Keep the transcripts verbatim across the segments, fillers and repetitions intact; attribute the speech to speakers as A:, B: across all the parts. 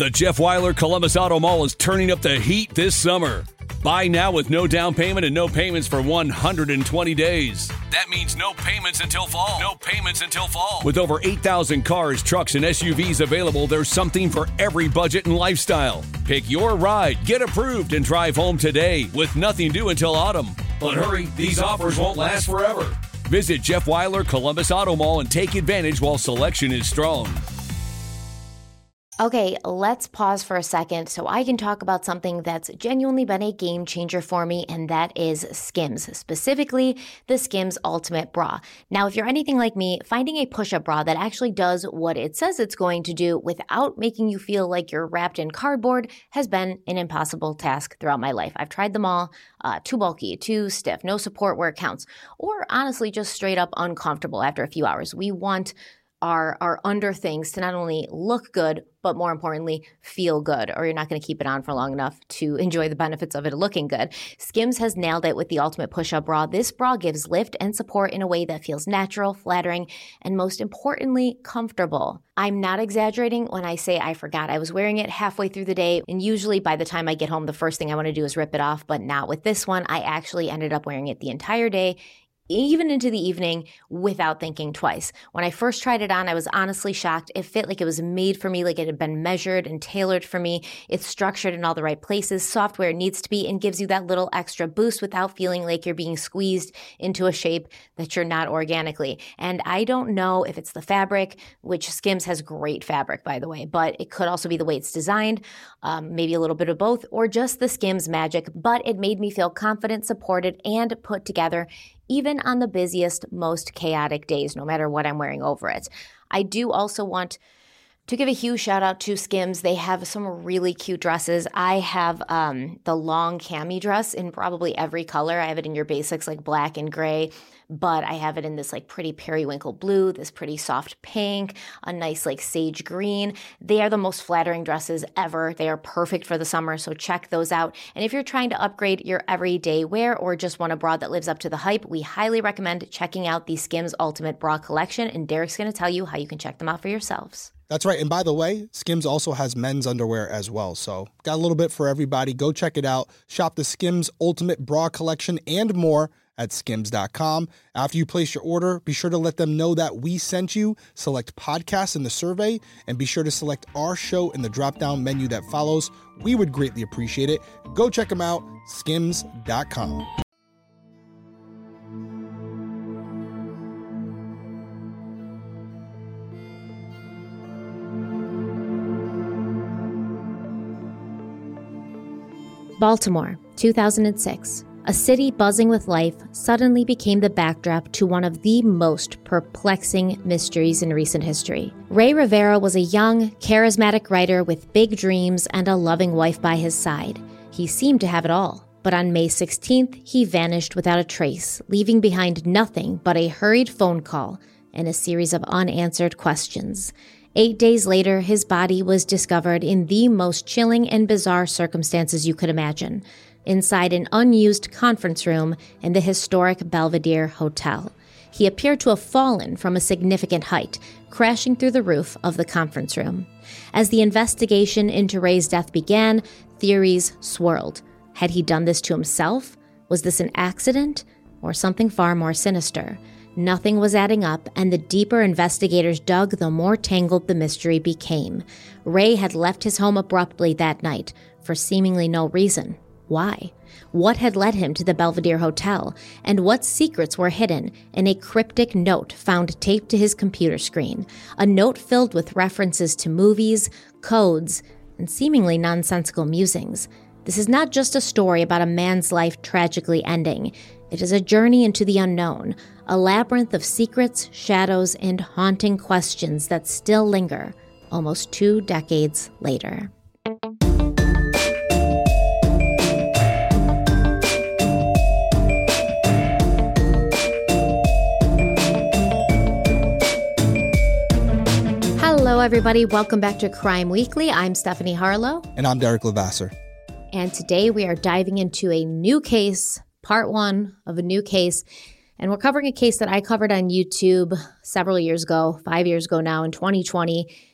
A: The Jeff Weiler Columbus Auto Mall is turning up the heat this summer. Buy now with no down payment and no payments for one hundred twenty days. That means no payments until fall. No payments until fall. With over eight thousand cars, trucks, and S U Vs available, there's something for every budget and lifestyle. Pick your ride, get approved, and drive home today with nothing due until autumn. But hurry, these offers won't last forever. Visit Jeff Weiler Columbus Auto Mall and take advantage while selection is strong.
B: Okay, let's pause for a second so I can talk about something that's genuinely been a game changer for me, and that is Skims, specifically the Skims Ultimate Bra. Now, if you're anything like me, finding a push-up bra that actually does what it says it's going to do without making you feel like you're wrapped in cardboard has been an impossible task throughout my life. I've tried them all, uh, too bulky, too stiff, no support where it counts, or honestly just straight up uncomfortable after a few hours. We want our, our under things to not only look good, but more importantly, feel good, or you're not going to keep it on for long enough to enjoy the benefits of it looking good. Skims has nailed it with the Ultimate Push-Up Bra. This bra gives lift and support in a way that feels natural, flattering, and most importantly, comfortable. I'm not exaggerating when I say I forgot I was wearing it halfway through the day, and usually by the time I get home, the first thing I want to do is rip it off, but not with this one. I actually ended up wearing it the entire day, even into the evening, without thinking twice. When I first tried it on, I was honestly shocked. It fit like it was made for me, like it had been measured and tailored for me. It's structured in all the right places, soft where it needs to be, and gives you that little extra boost without feeling like you're being squeezed into a shape that you're not organically. And I don't know if it's the fabric, which Skims has great fabric, by the way, but it could also be the way it's designed, um, maybe a little bit of both, or just the Skims magic. But it made me feel confident, supported, and put together, even on the busiest, most chaotic days, no matter what I'm wearing over it. I do also want to give a huge shout out to Skims. They have some really cute dresses. I have um, the long cami dress in probably every color. I have it in your basics like black and gray, but I have it in this like pretty periwinkle blue, this pretty soft pink, a nice like sage green. They are the most flattering dresses ever. They are perfect for the summer, so check those out. And if you're trying to upgrade your everyday wear or just want a bra that lives up to the hype, we highly recommend checking out the Skims Ultimate Bra Collection, and Derek's going to tell you how you can check them out for yourselves.
C: That's right. And by the way, Skims also has men's underwear as well. So got a little bit for everybody. Go check it out. Shop the Skims Ultimate Bra Collection and more at skims dot com. After you place your order, be sure to let them know that we sent you. Select podcasts in the survey, and be sure to select our show in the drop-down menu that follows. We would greatly appreciate it. Go check them out, skims dot com.
B: Baltimore, two thousand six. A city buzzing with life suddenly became the backdrop to one of the most perplexing mysteries in recent history. Ray Rivera was a young, charismatic writer with big dreams and a loving wife by his side. He seemed to have it all. But on May sixteenth, he vanished without a trace, leaving behind nothing but a hurried phone call and a series of unanswered questions. Eight days later, his body was discovered in the most chilling and bizarre circumstances you could imagine, inside an unused conference room in the historic Belvedere Hotel. He appeared to have fallen from a significant height, crashing through the roof of the conference room. As the investigation into Ray's death began, theories swirled. Had he done this to himself? Was this an accident? Or something far more sinister? Nothing was adding up, and the deeper investigators dug, the more tangled the mystery became. Ray had left his home abruptly that night, for seemingly no reason. Why? What had led him to the Belvedere Hotel, and what secrets were hidden in a cryptic note found taped to his computer screen? A note filled with references to movies, codes, and seemingly nonsensical musings. This is not just a story about a man's life tragically ending. It is a journey into the unknown, a labyrinth of secrets, shadows, and haunting questions that still linger almost two decades later. Hello, everybody. Welcome back to Crime Weekly. I'm Stephanie Harlow.
C: And I'm Derek Levasseur.
B: And today we are diving into a new case, part one of a new case. And we're covering a case that I covered on YouTube several years ago, five years ago now, in twenty twenty.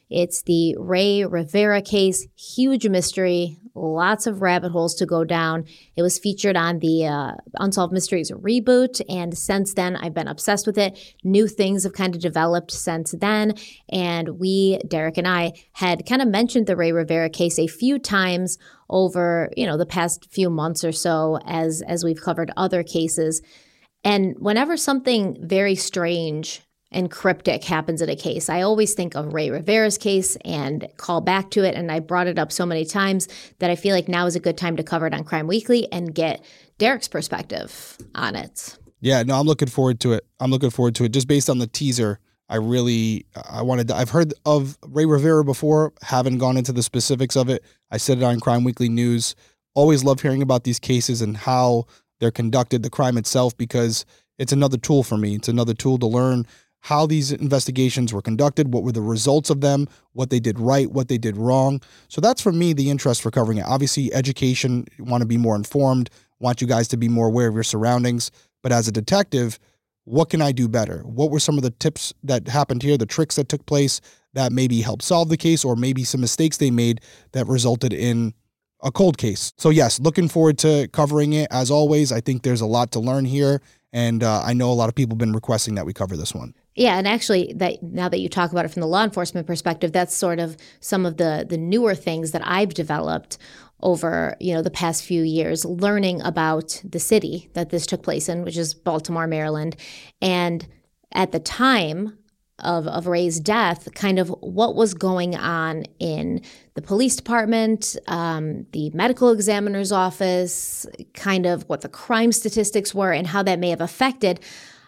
B: It's the Ray Rivera case, huge mystery, lots of rabbit holes to go down. It was featured on the uh, Unsolved Mysteries reboot, and since then, I've been obsessed with it. New things have kind of developed since then, and we, Derek and I, had kind of mentioned the Ray Rivera case a few times over, you know, the past few months or so as as we've covered other cases. And whenever something very strange and cryptic happens in a case, I always think of Ray Rivera's case and call back to it. And I brought it up so many times that I feel like now is a good time to cover it on Crime Weekly and get Derek's perspective on it.
C: Yeah, no, I'm looking forward to it. I'm looking forward to it. Just based on the teaser, I really, I wanted to, I've heard of Ray Rivera before, haven't gone into the specifics of it. I said it on Crime Weekly News. Always love hearing about these cases and how they're conducted, the crime itself, because it's another tool for me. It's another tool to learn how these investigations were conducted, what were the results of them, what they did right, what they did wrong. So that's, for me, the interest for covering it. Obviously, education, want to be more informed, want you guys to be more aware of your surroundings. But as a detective, what can I do better? What were some of the tips that happened here, the tricks that took place that maybe helped solve the case, or maybe some mistakes they made that resulted in a cold case? So yes, looking forward to covering it. As always, I think there's a lot to learn here. And uh, I know a lot of people have been requesting that we cover this one.
B: Yeah, and actually, that now that you talk about it from the law enforcement perspective, that's sort of some of the the newer things that I've developed over, you know, the past few years, learning about the city that this took place in, which is Baltimore, Maryland. And at the time of, of Ray's death, kind of what was going on in the police department, um, the medical examiner's office, kind of what the crime statistics were and how that may have affected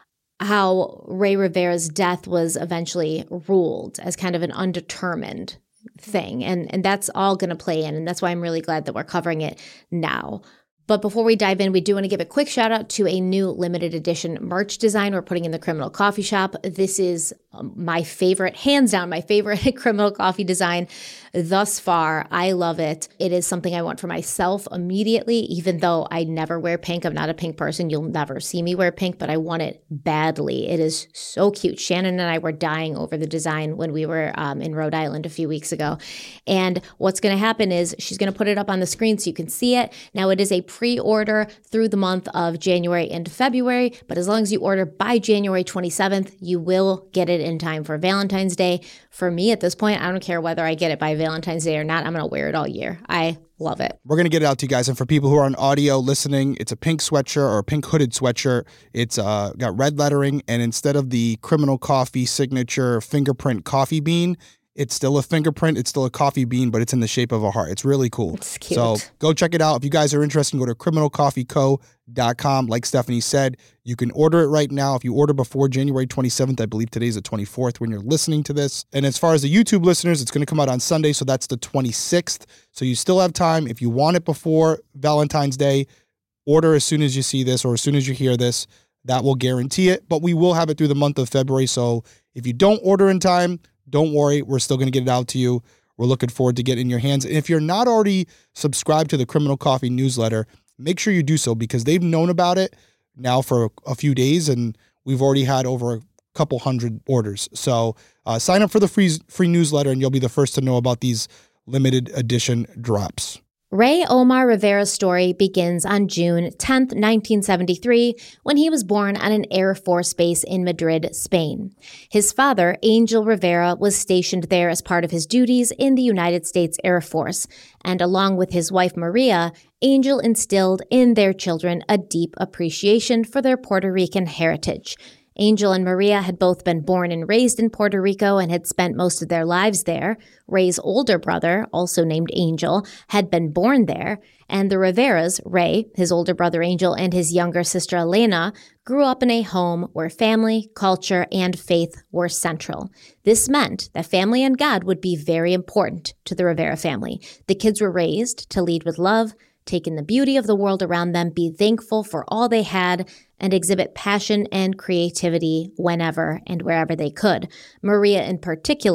B: how Ray Rivera's death was eventually ruled as kind of an undetermined thing. And, and that's all going to play in. And that's why I'm really glad that we're covering it now. But before we dive in, we do want to give a quick shout out to a new limited edition merch design we're putting in the Criminal Coffee Shop. This is um, my favorite, hands down, my favorite criminal coffee design thus far. I love it. It is something I want for myself immediately, even though I never wear pink. I'm not a pink person. You'll never see me wear pink, but I want it badly. It is so cute. Shannon and I were dying over the design when we were um, in Rhode Island a few weeks ago. And what's going to happen is she's going to put it up on the screen so you can see it. Now, it is a pre-order through the month of January into February, but as long as you order by January twenty-seventh, you will get it in time for Valentine's Day. For me at this point, I don't care whether I get it by Valentine's Day or not. I'm going to wear it all year. I love it.
C: We're going to get it out to you guys. And for people who are on audio listening, it's a pink sweatshirt or a pink hooded sweatshirt. It's uh, got red lettering. And instead of the Criminal Coffee signature fingerprint coffee bean, it's still a fingerprint. It's still a coffee bean, but it's in the shape of a heart. It's really cool.
B: It's cute.
C: So go check it out. If you guys are interested, go to criminal coffee co dot com. Like Stephanie said, you can order it right now. If you order before January twenty-seventh, I believe today's the twenty-fourth when you're listening to this. And as far as the YouTube listeners, it's going to come out on Sunday. So that's the twenty-sixth. So you still have time. If you want it before Valentine's Day, order as soon as you see this or as soon as you hear this. That will guarantee it. But we will have it through the month of February. So if you don't order in time, don't worry, we're still going to get it out to you. We're looking forward to getting it in your hands. And if you're not already subscribed to the Criminal Coffee newsletter, make sure you do so because they've known about it now for a few days and we've already had over a couple hundred orders. So uh, sign up for the free, free newsletter and you'll be the first to know about these limited edition drops.
B: Ray Omar Rivera's story begins on June tenth, nineteen seventy-three, when he was born on an Air Force base in Madrid, Spain. His father, Angel Rivera, was stationed there as part of his duties in the United States Air Force, and along with his wife Maria, Angel instilled in their children a deep appreciation for their Puerto Rican heritage. Angel and Maria had both been born and raised in Puerto Rico and had spent most of their lives there. Ray's older brother, also named Angel, had been born there, and the Riveras, Ray, his older brother Angel, and his younger sister Elena, grew up in a home where family, culture, and faith were central. This meant that family and God would be very important to the Rivera family. The kids were raised to lead with love, take in the beauty of the world around them, be thankful for all they had, and exhibit passion and creativity whenever and wherever they could. Maria, in particular,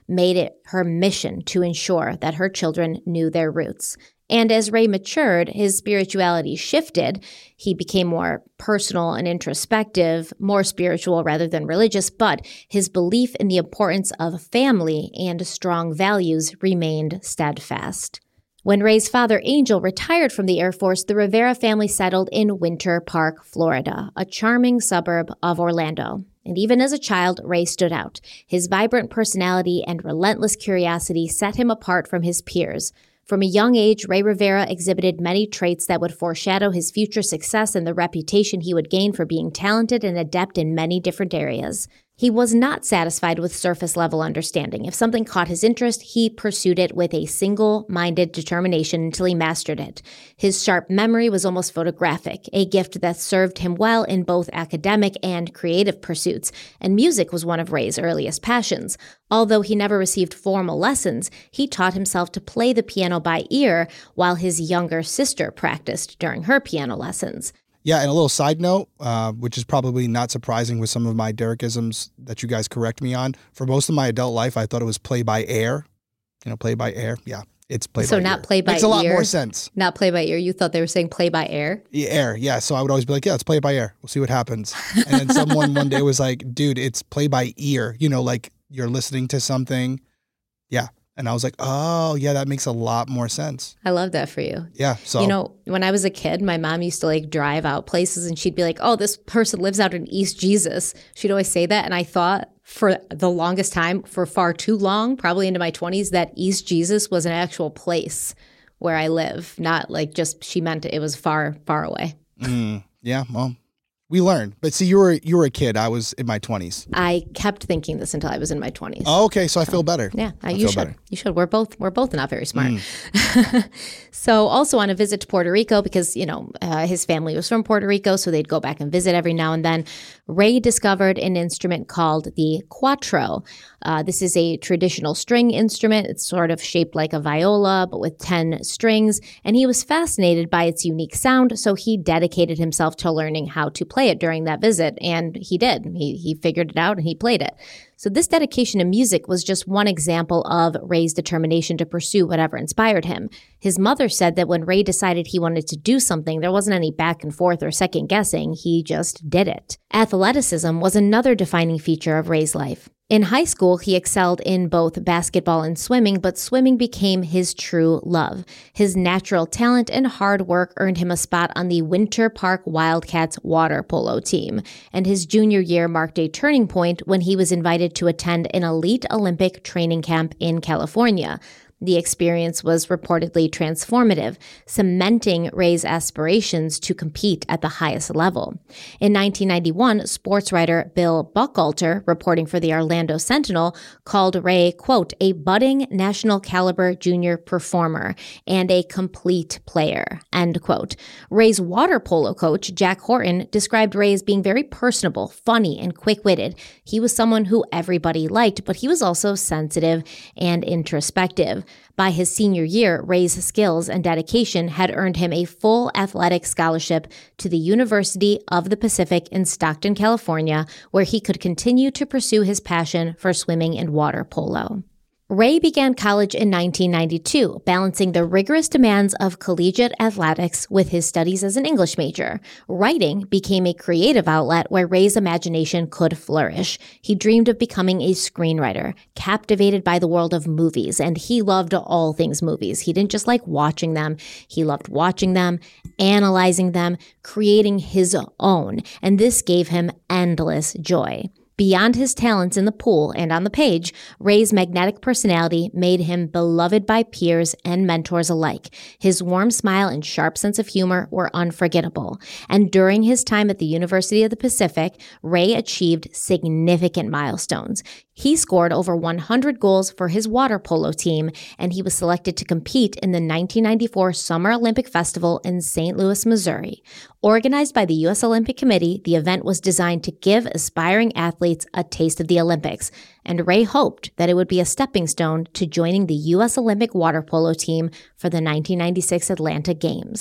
B: made it her mission to ensure that her children knew their roots. And as Ray matured, his spirituality shifted. He became more personal and introspective, more spiritual rather than religious, but his belief in the importance of family and strong values remained steadfast. When Ray's father, Angel, retired from the Air Force, the Rivera family settled in Winter Park, Florida, a charming suburb of Orlando. And even as a child, Ray stood out. His vibrant personality and relentless curiosity set him apart from his peers. From a young age, Ray Rivera exhibited many traits that would foreshadow his future success and the reputation he would gain for being talented and adept in many different areas. He was not satisfied with surface-level understanding. If something caught his interest, he pursued it with a single-minded determination until he mastered it. His sharp memory was almost photographic, a gift that served him well in both academic and creative pursuits, and music was one of Ray's earliest passions. Although he never received formal lessons, he taught himself to play the piano by ear while his younger sister practiced during her piano lessons.
C: Yeah, and a little side note, uh, which is probably not surprising with some of my Derrickisms that you guys correct me on. For most of my adult life, I thought it was play by air. You know, play by air. Yeah, it's play
B: so
C: by ear.
B: So not play by
C: Makes
B: ear.
C: Makes a lot more sense.
B: Not play by ear. You thought they were saying play by air?
C: Yeah, air, yeah. So I would always be like, yeah, let's play it by air. We'll see what happens. And then someone one day was like, dude, it's play by ear. You know, like you're listening to something. Yeah. And I was like, oh, yeah, that makes a lot more sense.
B: I love that for you.
C: Yeah. So,
B: you know, when I was a kid, my mom used to like drive out places and she'd be like, oh, this person lives out in East Jesus. She'd always say that. And I thought for the longest time, for far too long, probably into my twenties, that East Jesus was an actual place where I live. Not like just she meant it was far, far away.
C: Mm, yeah. Well, we learned. But see, you were you were a kid. I was in my twenties.
B: I kept thinking this until I was in my twenties.
C: Oh, okay. So I feel better.
B: Yeah,
C: I
B: you should.
C: Better.
B: You should. We're both we're both not very smart. Mm. So also on a visit to Puerto Rico, because, you know, uh, his family was from Puerto Rico, so they'd go back and visit every now and then. Ray discovered an instrument called the cuatro. Uh, this is a traditional string instrument. It's sort of shaped like a viola, but with ten strings. And he was fascinated by its unique sound, so he dedicated himself to learning how to play it during that visit. And he did. He, he figured it out and he played it. So this dedication to music was just one example of Ray's determination to pursue whatever inspired him. His mother said that when Ray decided he wanted to do something, there wasn't any back and forth or second guessing. He just did it. Athleticism was another defining feature of Ray's life. In high school, he excelled in both basketball and swimming, but swimming became his true love. His natural talent and hard work earned him a spot on the Winter Park Wildcats water polo team, and his junior year marked a turning point when he was invited to attend an elite Olympic training camp in California. The experience was reportedly transformative, cementing Ray's aspirations to compete at the highest level. In nineteen ninety-one, sports writer Bill Buchalter, reporting for the Orlando Sentinel, called Ray, quote, a budding national caliber junior performer and a complete player, end quote. Ray's water polo coach, Jack Horton, described Ray as being very personable, funny, and quick-witted. He was someone who everybody liked, but he was also sensitive and introspective. By his senior year, Ray's skills and dedication had earned him a full athletic scholarship to the University of the Pacific in Stockton, California, where he could continue to pursue his passion for swimming and water polo. Ray began college in nineteen ninety-two, balancing the rigorous demands of collegiate athletics with his studies as an English major. Writing became a creative outlet where Ray's imagination could flourish. He dreamed of becoming a screenwriter, captivated by the world of movies, and he loved all things movies. He didn't just like watching them. He loved watching them, analyzing them, creating his own, and this gave him endless joy. Beyond his talents in the pool and on the page, Ray's magnetic personality made him beloved by peers and mentors alike. His warm smile and sharp sense of humor were unforgettable. And during his time at the University of the Pacific, Ray achieved significant milestones. He scored over one hundred goals for his water polo team, and he was selected to compete in the nineteen ninety-four Summer Olympic Festival in Saint Louis, Missouri. Organized by the U S Olympic Committee, the event was designed to give aspiring athletes a taste of the Olympics, and Ray hoped that it would be a stepping stone to joining the U S Olympic water polo team for the nineteen ninety-six Atlanta Games.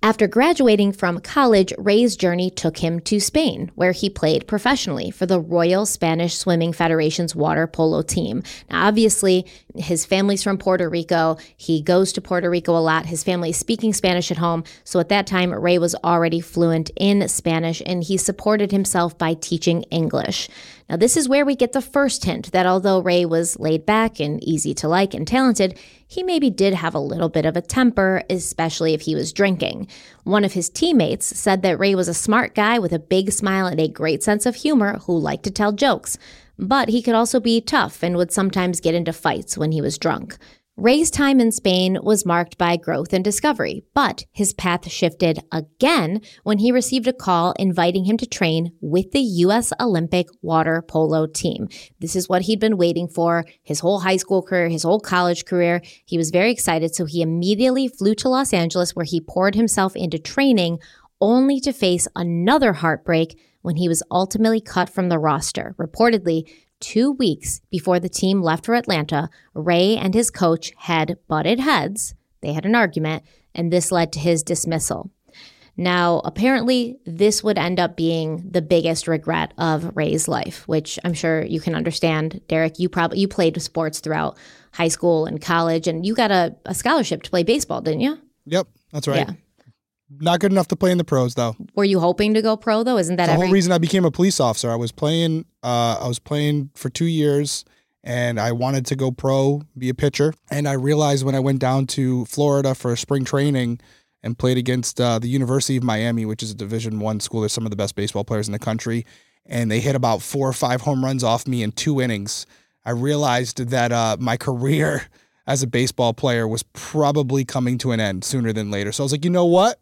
B: After graduating from college, Ray's journey took him to Spain, where he played professionally for the Royal Spanish Swimming Federation's water polo team. Now, obviously, his family's from Puerto Rico. He goes to Puerto Rico a lot. His family is speaking Spanish at home. So at that time, Ray was already fluent in Spanish, and he supported himself by teaching English. Now, this is where we get the first hint that although Ray was laid back and easy to like and talented, he maybe did have a little bit of a temper, especially if he was drinking. One of his teammates said that Ray was a smart guy with a big smile and a great sense of humor who liked to tell jokes. But he could also be tough and would sometimes get into fights when he was drunk. Ray's time in Spain was marked by growth and discovery, but his path shifted again when he received a call inviting him to train with the U S Olympic water polo team. This is what he'd been waiting for his whole high school career, his whole college career. He was very excited, so he immediately flew to Los Angeles, where he poured himself into training, only to face another heartbreak when he was ultimately cut from the roster. Reportedly, two weeks before the team left for Atlanta, Ray and his coach had butted heads. They had an argument, and this led to his dismissal. Now, apparently, this would end up being the biggest regret of Ray's life, which I'm sure you can understand. Derek, you probably you played sports throughout high school and college, and you got a, a scholarship to play baseball, didn't you?
C: Yep, that's right.
B: Yeah.
C: Not good enough to play in the pros, though.
B: Were you hoping to go pro, though? Isn't that
C: the
B: every-
C: whole reason I became a police officer? I was playing. Uh, I was playing for two years, and I wanted to go pro, be a pitcher. And I realized when I went down to Florida for spring training and played against uh, the University of Miami, which is a Division One school. There's some of the best baseball players in the country, and they hit about four or five home runs off me in two innings. I realized that uh, my career as a baseball player was probably coming to an end sooner than later. So I was like, you know what?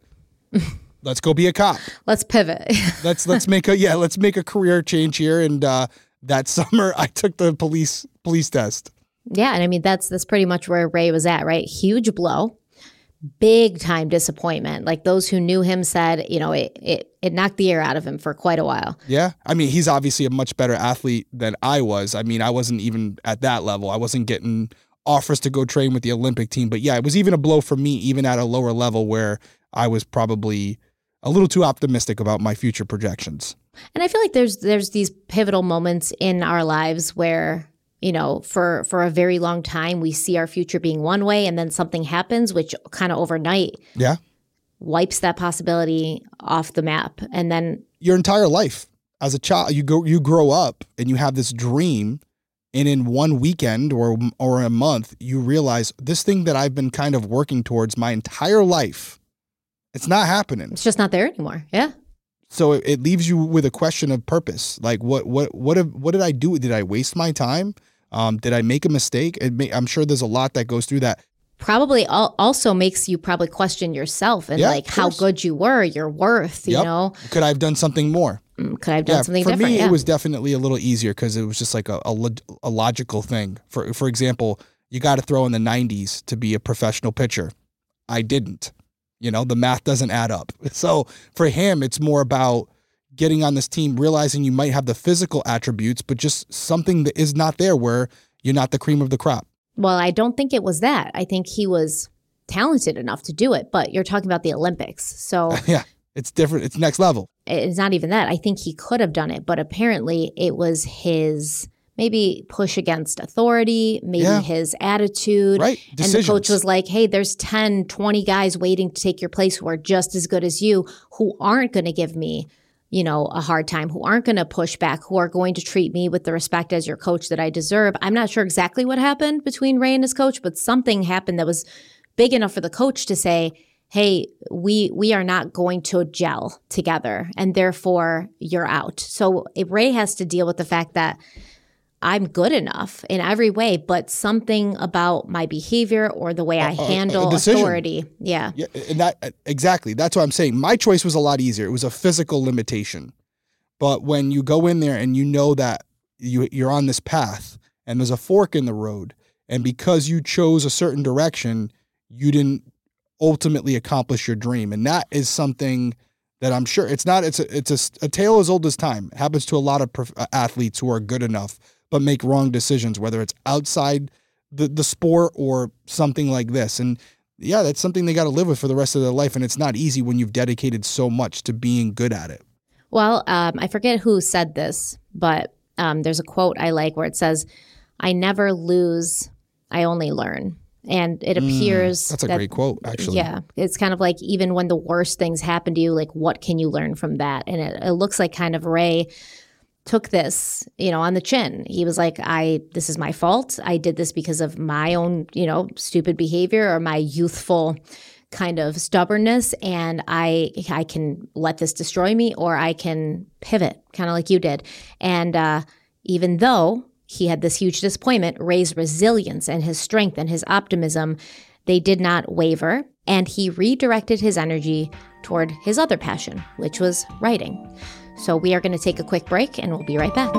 C: Let's go be a cop.
B: Let's pivot.
C: let's let's make a yeah, let's make a career change here. And uh, that summer, I took the police police test.
B: Yeah, and I mean that's that's pretty much where Ray was at, right? Huge blow, big time disappointment. Like those who knew him said, you know, it it it knocked the air out of him for quite a while.
C: Yeah, I mean, he's obviously a much better athlete than I was. I mean, I wasn't even at that level. I wasn't getting offers to go train with the Olympic team. But yeah, it was even a blow for me, even at a lower level where I was probably a little too optimistic about my future projections.
B: And I feel like there's there's these pivotal moments in our lives where, you know, for, for a very long time, we see our future being one way, and then something happens, which kind of overnight
C: yeah.
B: wipes that possibility off the map. And then
C: your entire life as a child, you go, you grow up and you have this dream, and in one weekend or or a month, you realize this thing that I've been kind of working towards my entire life, it's not happening.
B: It's just not there anymore. Yeah.
C: So it, it leaves you with a question of purpose. Like, what what what have, what did I do? Did I waste my time? Um, did I make a mistake? It may, I'm sure there's a lot that goes through that.
B: Probably al- also makes you probably question yourself and
C: yeah,
B: like how good you were, your worth, you
C: yep.
B: know?
C: Could I have done something more?
B: Could I have done
C: yeah,
B: something
C: for
B: different?
C: For me,
B: yeah.
C: it was definitely a little easier because it was just like a, a, a logical thing. For, for example, you got to throw in the nineties to be a professional pitcher. I didn't. You know, the math doesn't add up. So for him, it's more about getting on this team, realizing you might have the physical attributes, but just something that is not there where you're not the cream of the crop.
B: Well, I don't think it was that. I think he was talented enough to do it, but you're talking about the Olympics. So
C: yeah, it's different. It's next level.
B: It's not even that. I think he could have done it, but apparently it was his maybe push against authority, maybe
C: yeah.
B: his attitude.
C: Right. Decisions.
B: And the coach was like, hey, there's ten, twenty guys waiting to take your place who are just as good as you, who aren't going to give me, you know, a hard time, who aren't going to push back, who are going to treat me with the respect as your coach that I deserve. I'm not sure exactly what happened between Ray and his coach, but something happened that was big enough for the coach to say, hey, we we are not going to gel together, and therefore you're out. So Ray has to deal with the fact that I'm good enough in every way, but something about my behavior or the way I uh, handle uh, authority. Yeah.
C: yeah. And that exactly. That's what I'm saying. My choice was a lot easier. It was a physical limitation. But when you go in there and you know that you, you're on this path and there's a fork in the road, and because you chose a certain direction, you didn't ultimately accomplish your dream. And that is something that I'm sure it's not, it's a, it's a, a tale as old as time. It happens to a lot of prof- athletes who are good enough but make wrong decisions, whether it's outside the, the sport or something like this. And yeah, that's something they got to live with for the rest of their life. And it's not easy when you've dedicated so much to being good at it.
B: Well, um, I forget who said this, but um, there's a quote I like where it says, "I never lose, I only learn." And it appears
C: mm, that's a
B: that,
C: great quote, actually.
B: Yeah. It's kind of like even when the worst things happen to you, like what can you learn from that? And it, it looks like kind of Ray took this, you know, on the chin. He was like, I, this is my fault. I did this because of my own, you know, stupid behavior or my youthful kind of stubbornness. And I, I can let this destroy me, or I can pivot, kind of like you did. And uh, even though he had this huge disappointment, Ray's resilience and his strength and his optimism, they did not waver. And he redirected his energy toward his other passion, which was writing. So we are going to take a quick break and we'll be right back.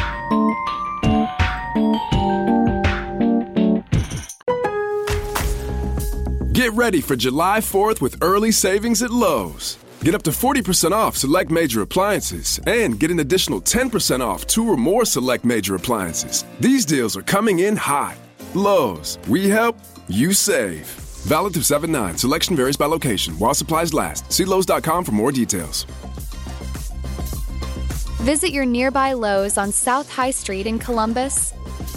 D: Get ready for July fourth with early savings at Lowe's. Get up to forty percent off select major appliances and get an additional ten percent off two or more select major appliances. These deals are coming in hot. Lowe's, we help, you save. Valid through seven nine. Selection varies by location. While supplies last. See Lowe's dot com for more details.
E: Visit your nearby Lowe's on South High Street in Columbus.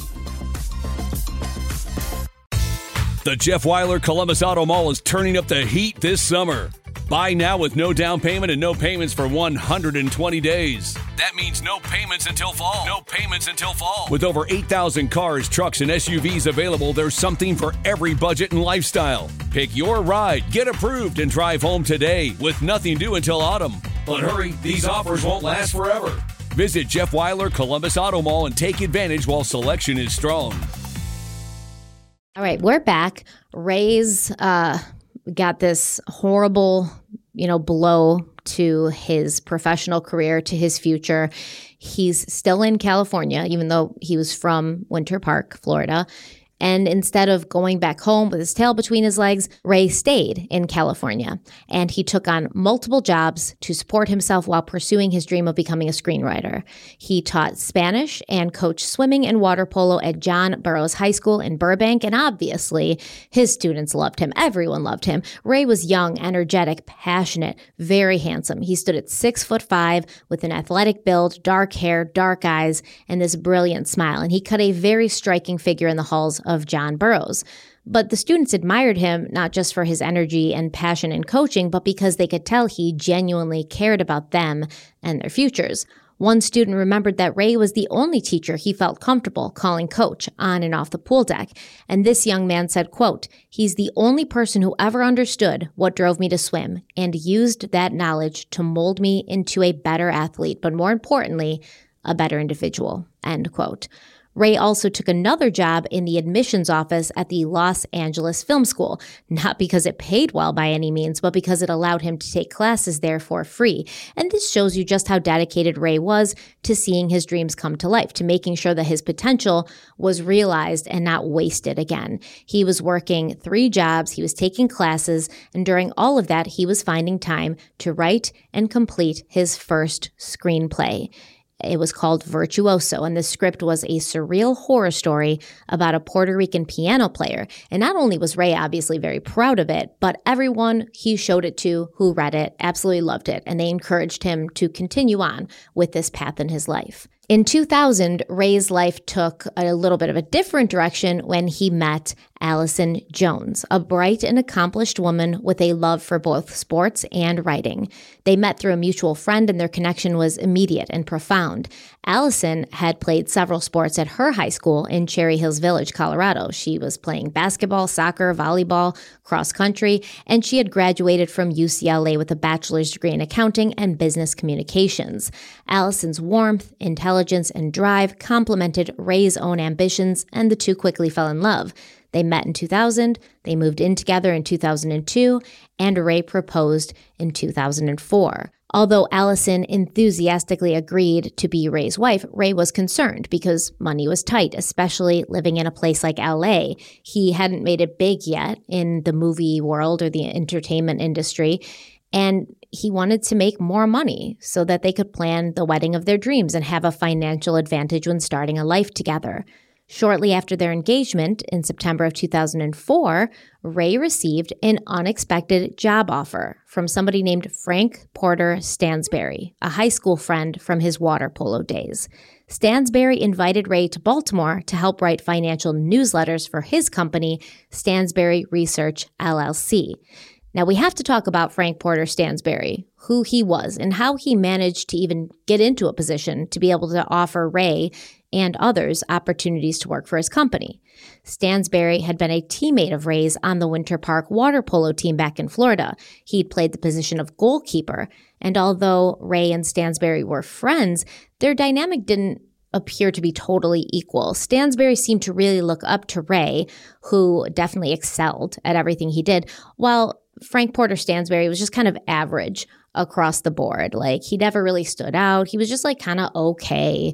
A: The Jeff Weiler Columbus Auto Mall is turning up the heat this summer. Buy now with no down payment and no payments for one hundred twenty days. That means no payments until fall. No payments until fall. With over eight thousand cars, trucks, and S U Vs available, there's something for every budget and lifestyle. Pick your ride, get approved, and drive home today with nothing due until autumn. But hurry, these offers won't last forever. Visit Jeff Weiler Columbus Auto Mall and take advantage while selection is strong.
B: All right, we're back. Ray's uh, got this horrible, you know, blow to his professional career, to his future. He's still in California, even though he was from Winter Park, Florida. And instead of going back home with his tail between his legs, Ray stayed in California. And he took on multiple jobs to support himself while pursuing his dream of becoming a screenwriter. He taught Spanish and coached swimming and water polo at John Burroughs High School in Burbank. And obviously, his students loved him. Everyone loved him. Ray was young, energetic, passionate, very handsome. He stood at six foot five with an athletic build, dark hair, dark eyes, and this brilliant smile. And he cut a very striking figure in the halls of John Burroughs. But the students admired him not just for his energy and passion in coaching, but because they could tell he genuinely cared about them and their futures. One student remembered that Ray was the only teacher he felt comfortable calling coach on and off the pool deck. And this young man said, quote, "He's the only person who ever understood what drove me to swim and used that knowledge to mold me into a better athlete, but more importantly, a better individual," end quote. Ray also took another job in the admissions office at the Los Angeles Film School, not because it paid well by any means, but because it allowed him to take classes there for free. And this shows you just how dedicated Ray was to seeing his dreams come to life, to making sure that his potential was realized and not wasted again. He was working three jobs, he was taking classes, and during all of that, he was finding time to write and complete his first screenplay. It was called Virtuoso, and the script was a surreal horror story about a Puerto Rican piano player. And not only was Ray obviously very proud of it, but everyone he showed it to who read it absolutely loved it, and they encouraged him to continue on with this path in his life. In two thousand, Ray's life took a little bit of a different direction when he met Allison Jones, a bright and accomplished woman with a love for both sports and writing. They met through a mutual friend, and their connection was immediate and profound. Allison had played several sports at her high school in Cherry Hills Village, Colorado. She was playing basketball, soccer, volleyball, cross country, and she had graduated from U C L A with a bachelor's degree in accounting and business communications. Allison's warmth, intelligence, and drive complemented Ray's own ambitions, and the two quickly fell in love. They met in two thousand, they moved in together in two thousand two, and Ray proposed in two thousand four. Although Allison enthusiastically agreed to be Ray's wife, Ray was concerned because money was tight, especially living in a place like L A. He hadn't made it big yet in the movie world or the entertainment industry, and he wanted to make more money so that they could plan the wedding of their dreams and have a financial advantage when starting a life together. Shortly after their engagement in September of two thousand four, Ray received an unexpected job offer from somebody named Frank Porter Stansberry, a high school friend from his water polo days. Stansberry invited Ray to Baltimore to help write financial newsletters for his company, Stansberry Research, L L C. Now, we have to talk about Frank Porter Stansberry, who he was, and how he managed to even get into a position to be able to offer Ray and others opportunities to work for his company. Stansberry had been a teammate of Ray's on the Winter Park water polo team back in Florida. He'd played the position of goalkeeper, and although Ray and Stansberry were friends, their dynamic didn't appear to be totally equal. Stansberry seemed to really look up to Ray, who definitely excelled at everything he did, while Frank Porter Stansberry was just kind of average across the board. Like, he never really stood out. He was just like kind of okay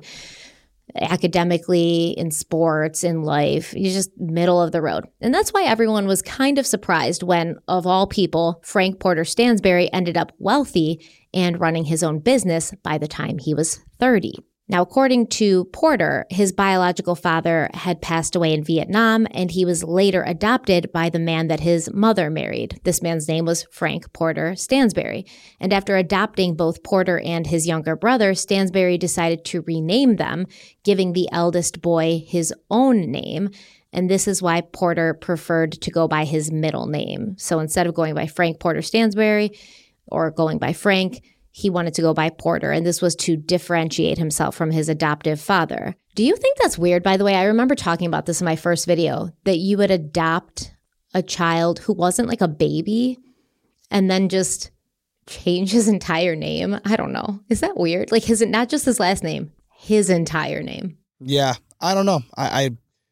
B: academically, in sports, in life. He's just middle of the road. And that's why everyone was kind of surprised when, of all people, Frank Porter Stansberry ended up wealthy and running his own business by the time he was thirty. Now, according to Porter, his biological father had passed away in Vietnam, and he was later adopted by the man that his mother married. This man's name was Frank Porter Stansberry. And after adopting both Porter and his younger brother, Stansberry decided to rename them, giving the eldest boy his own name. And this is why Porter preferred to go by his middle name. So instead of going by Frank Porter Stansberry or going by Frank, he wanted to go by Porter, and this was to differentiate himself from his adoptive father. Do you think that's weird, by the way? I remember talking about this in my first video, that you would adopt a child who wasn't like a baby and then just change his entire name. I don't know. Is that weird? Like, his, not just his last name, his entire name.
C: Yeah, I don't know. I, I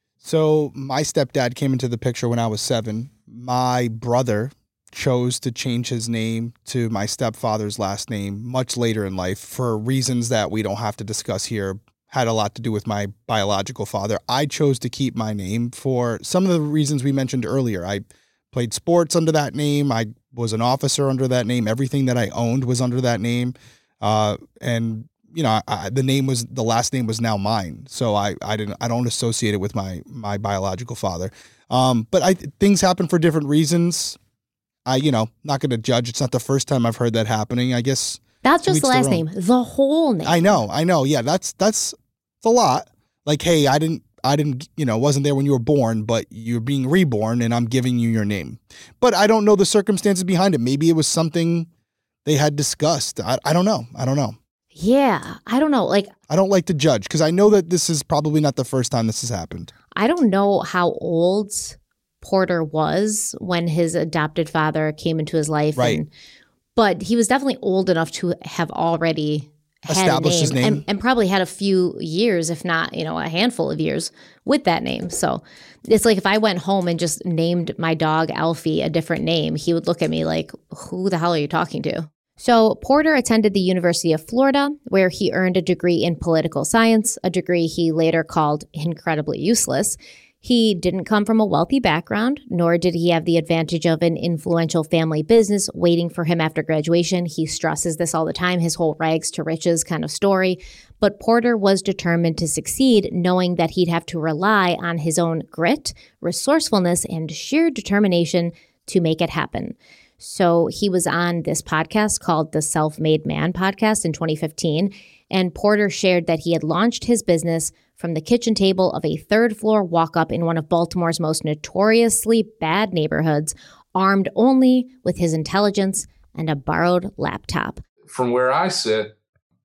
C: so my stepdad came into the picture when I was seven. My brother chose to change his name to my stepfather's last name much later in life for reasons that we don't have to discuss here. Had a lot to do with my biological father. I chose to keep my name for some of the reasons we mentioned earlier. I played sports under that name. I was an officer under that name. Everything that I owned was under that name. Uh, and, you know, I, the name was, the last name was now mine. So I, I didn't, I don't associate it with my, my biological father. Um, but I, things happen for different reasons. I, you know, not going to judge. It's not the first time I've heard that happening. I guess
B: that's just the last name, the whole name.
C: I know, I know. Yeah, that's that's a lot. Like, hey, I didn't, I didn't, you know, wasn't there when you were born, but you're being reborn, and I'm giving you your name. But I don't know the circumstances behind it. Maybe it was something they had discussed. I, I don't know. I don't know.
B: Yeah, I don't know. Like,
C: I don't like to judge because I know that this is probably not the first time this has happened.
B: I don't know how old Porter was when his adopted father came into his life.
C: Right.
B: And, but he was definitely old enough to have already had
C: established
B: a name,
C: his name.
B: And, and probably had a few years, if not, you know, a handful of years with that name. So it's like if I went home and just named my dog Alfie a different name, he would look at me like, who the hell are you talking to? So Porter attended the University of Florida, where he earned a degree in political science, a degree he later called incredibly useless. He didn't come from a wealthy background, nor did he have the advantage of an influential family business waiting for him after graduation. He stresses this all the time, his whole rags to riches kind of story. But Porter was determined to succeed, knowing that he'd have to rely on his own grit, resourcefulness, and sheer determination to make it happen. So he was on this podcast called the Self-Made Man podcast in twenty fifteen, and Porter shared that he had launched his business from the kitchen table of a third-floor walk-up in one of Baltimore's most notoriously bad neighborhoods, armed only with his intelligence and a borrowed laptop.
F: From where I sit,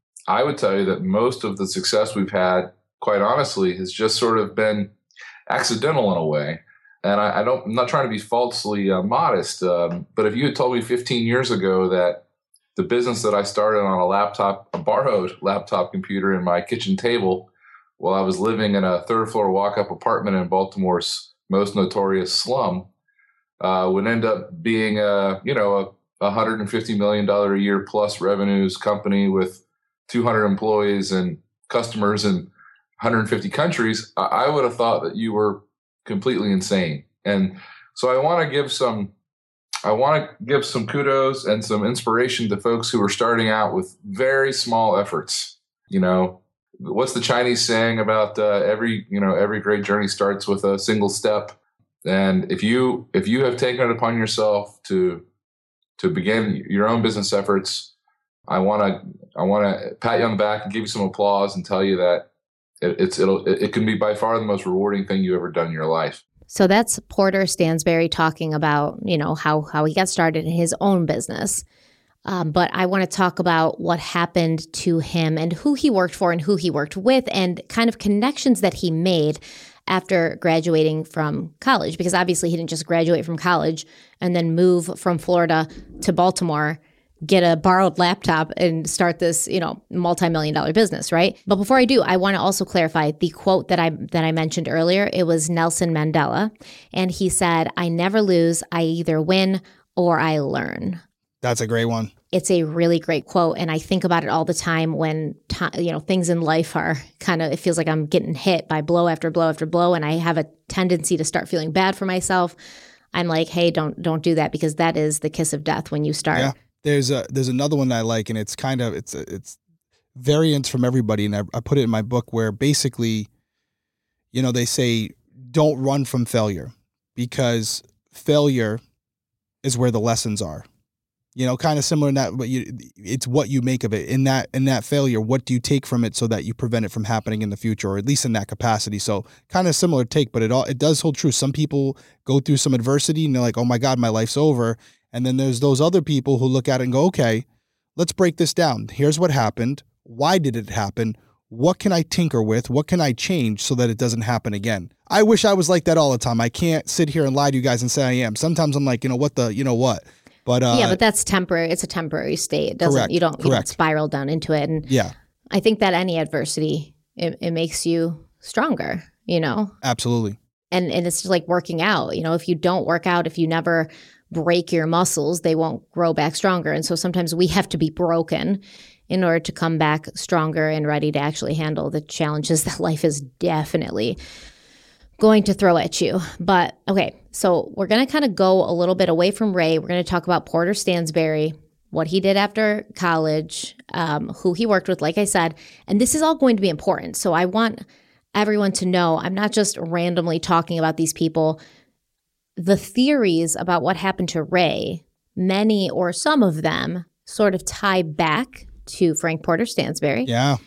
F: I would tell you that most of the success we've had, quite honestly, has just sort of been accidental in a way. And I, I don't, I'm not trying to be falsely uh, modest, um, but if you had told me fifteen years ago that the business that I started on a laptop, a borrowed laptop computer in my kitchen table, while I was living in a third floor walk-up apartment in Baltimore's most notorious slum, uh, would end up being a, you know, a one hundred fifty million dollars a year plus revenues company with two hundred employees and customers in one hundred fifty countries, I would have thought that you were completely insane. And so I want to give some, I want to give some kudos and some inspiration to folks who are starting out with very small efforts. You know, what's the Chinese saying about uh, every, you know, every great journey starts with a single step. And if you, if you have taken it upon yourself to, to begin your own business efforts, I want to, I want to pat you on the back and give you some applause and tell you that it, it's, it'll, it can be by far the most rewarding thing you've ever done in your life.
B: So that's Porter Stansberry talking about, you know, how, how he got started in his own business. Um, but I want to talk about what happened to him and who he worked for and who he worked with and kind of connections that he made after graduating from college, because obviously he didn't just graduate from college and then move from Florida to Baltimore, get a borrowed laptop and start this, you know, multi-million dollar business, right? But before I do, I want to also clarify the quote that I that I mentioned earlier. It was Nelson Mandela, and he said, "I never lose. I either win or I learn."
C: That's a great one.
B: It's a really great quote, and I think about it all the time when t- you know things in life are kind of, it feels like I'm getting hit by blow after blow after blow, and I have a tendency to start feeling bad for myself. I'm like, hey, don't don't do that, because that is the kiss of death when you start.
C: Yeah. There's a there's another one that I like, and it's kind of it's it's variants from everybody, and I, I put it in my book where basically, you know, they say don't run from failure, because failure is where the lessons are. You know, kind of similar in that, but you, it's what you make of it. In that in that failure, what do you take from it so that you prevent it from happening in the future, or at least in that capacity? So kind of similar take, but it all it does hold true. Some people go through some adversity and they're like, oh my God, my life's over. And then there's those other people who look at it and go, okay, let's break this down. Here's what happened. Why did it happen? What can I tinker with? What can I change so that it doesn't happen again? I wish I was like that all the time. I can't sit here and lie to you guys and say I am. Sometimes I'm like, you know what the, you know what? But uh,
B: yeah, but that's temporary. It's a temporary state. It doesn't
C: correct,
B: you don't you
C: correct.
B: don't spiral down into it. And
C: yeah,
B: I think that any adversity it, it makes you stronger. You know,
C: absolutely.
B: And and it's just like working out. You know, if you don't work out, if you never break your muscles, they won't grow back stronger. And so sometimes we have to be broken in order to come back stronger and ready to actually handle the challenges that life is definitely going to throw at you. But okay, so we're going to kind of go a little bit away from Ray. We're going to talk about Porter Stansberry, what he did after college, um, who he worked with, like I said, and this is all going to be important. So I want everyone to know I'm not just randomly talking about these people. The theories about what happened to Ray, many or some of them sort of tie back to Frank Porter Stansberry.
C: Yeah.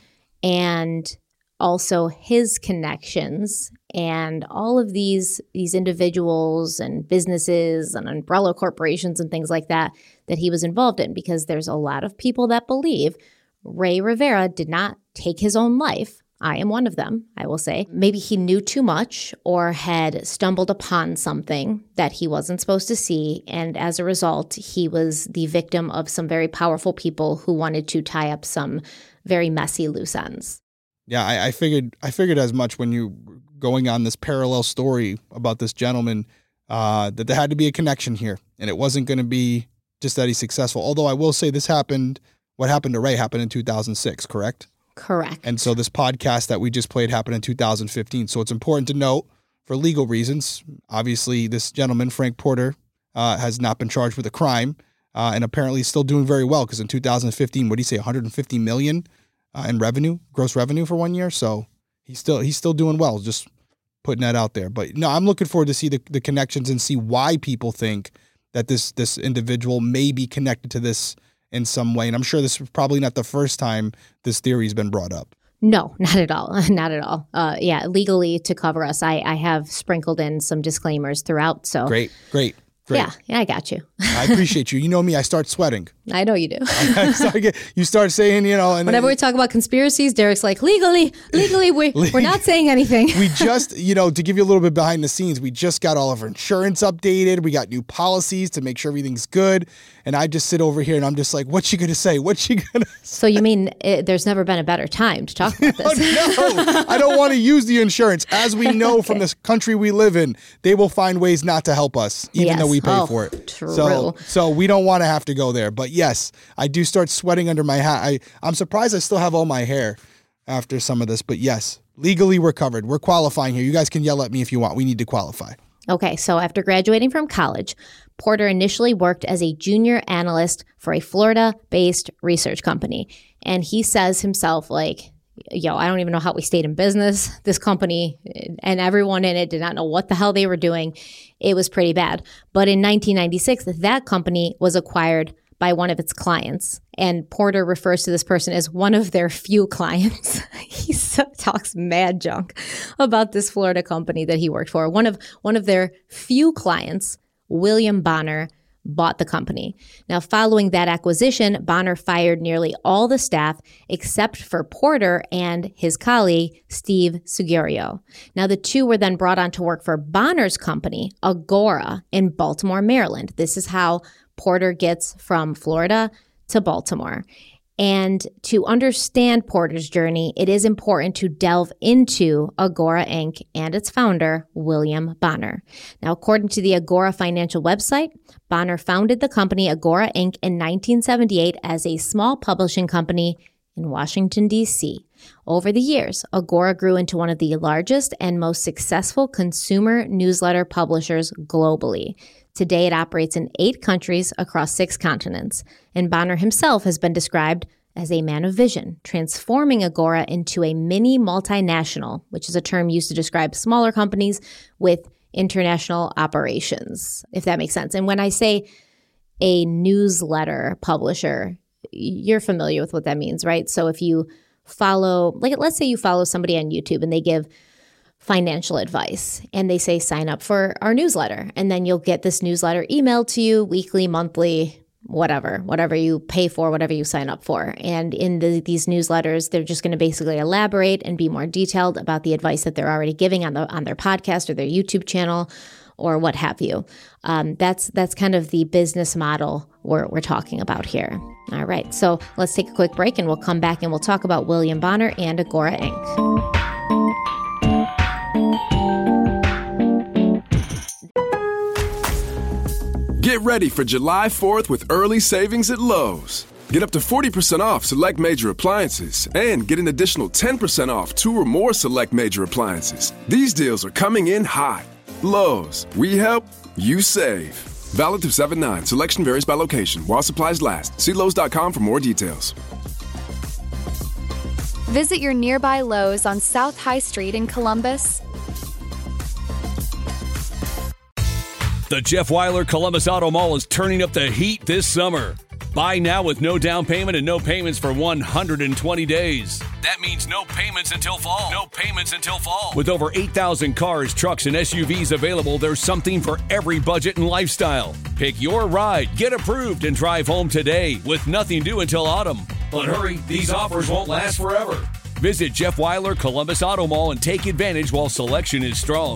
B: And also his connections and all of these these individuals and businesses and umbrella corporations and things like that that he was involved in, because there's a lot of people that believe Ray Rivera did not take his own life. I am one of them, I will say. Maybe he knew too much or had stumbled upon something that he wasn't supposed to see, and as a result, he was the victim of some very powerful people who wanted to tie up some very messy loose ends.
C: Yeah, I, I figured I figured as much when you were going on this parallel story about this gentleman, uh, that there had to be a connection here, and it wasn't going to be just that he's successful. Although I will say this happened, what happened to Ray happened in two thousand six, correct?
B: Correct.
C: And so this podcast that we just played happened in two thousand fifteen. So it's important to note, for legal reasons, obviously this gentleman, Frank Porter, uh, has not been charged with a crime, uh, and apparently still doing very well, because in two thousand fifteen, what did he say, one hundred fifty million dollars uh, in revenue, gross revenue for one year? So he's still he's still doing well, just putting that out there. But no, I'm looking forward to see the, the connections and see why people think that this this individual may be connected to this in some way. And I'm sure this is probably not the first time this theory's been brought up.
B: No, not at all. Not at all. Uh, yeah, legally to cover us, I, I have sprinkled in some disclaimers throughout. So
C: Great, great, great.
B: Yeah, yeah, I got you.
C: I appreciate you. You know me, I start sweating.
B: I know you do.
C: I start get, you start saying, you know. And
B: Whenever
C: then,
B: we talk about conspiracies, Derek's like, legally, legally, we, we're not saying anything.
C: We just, you know, to give you a little bit behind the scenes, we just got all of our insurance updated. We got new policies to make sure everything's good. And I just sit over here and I'm just like, what's she going to say? What's she going to say?
B: So you mean it, there's never been a better time to talk about this?
C: No, I don't want to use the insurance. As we know okay. from this country we live in, they will find ways not to help us, even
B: yes.
C: though we pay
B: oh,
C: for it.
B: True.
C: So, so we don't want to have to go there. But yes, I do start sweating under my hat. I, I'm surprised I still have all my hair after some of this. But yes, legally we're covered. We're qualifying here. You guys can yell at me if you want. We need to qualify.
B: Okay, so after graduating from college, Porter initially worked as a junior analyst for a Florida-based research company. And he says himself, like, yo, I don't even know how we stayed in business. This company and everyone in it did not know what the hell they were doing. It was pretty bad. But in nineteen ninety-six, that company was acquired by one of its clients. And Porter refers to this person as one of their few clients. He so, talks mad junk about this Florida company that he worked for. One of one of their few clients, William Bonner, bought the company. Now, following that acquisition, Bonner fired nearly all the staff except for Porter and his colleague, Steve Sugurio. Now, the two were then brought on to work for Bonner's company, Agora, in Baltimore, Maryland. This is how Porter gets from Florida to Baltimore. And to understand Porter's journey, it is important to delve into Agora Incorporated and its founder, William Bonner. Now, according to the Agora financial website, Bonner founded the company Agora Incorporated in nineteen seventy-eight as a small publishing company in Washington, D C. Over the years, Agora grew into one of the largest and most successful consumer newsletter publishers globally. Today, it operates in eight countries across six continents, and Bonner himself has been described as a man of vision, transforming Agora into a mini multinational, which is a term used to describe smaller companies with international operations, if that makes sense. And when I say a newsletter publisher, you're familiar with what that means, right? So if you follow, like, let's say you follow somebody on YouTube and they give financial advice and they say, sign up for our newsletter. And then you'll get this newsletter emailed to you weekly, monthly, whatever, whatever you pay for, whatever you sign up for. And in the, these newsletters, they're just going to basically elaborate and be more detailed about the advice that they're already giving on the on their podcast or their YouTube channel or what have you. Um, that's that's kind of the business model we're, we're talking about here. All right, so let's take a quick break and we'll come back and we'll talk about William Bonner and Agora Incorporated.
D: Get ready for July fourth with early savings at Lowe's. Get up to forty percent off select major appliances and get an additional ten percent off two or more select major appliances. These deals are coming in hot. Lowe's, we help, you save. Valid through seven nine. Selection varies by location while supplies last. See Lowe's dot com for more details.
E: Visit your nearby Lowe's on South High Street in Columbus.
A: The Jeff Weiler Columbus Auto Mall is turning up the heat this summer. Buy now with no down payment and no payments for one hundred twenty days. That means no payments until fall. No payments until fall. With over eight thousand cars, trucks, and S U Vs available, there's something for every budget and lifestyle. Pick your ride, get approved, and drive home today with nothing due until autumn. But hurry, these offers won't last forever. Visit Jeff Weiler Columbus Auto Mall and take advantage while selection is strong.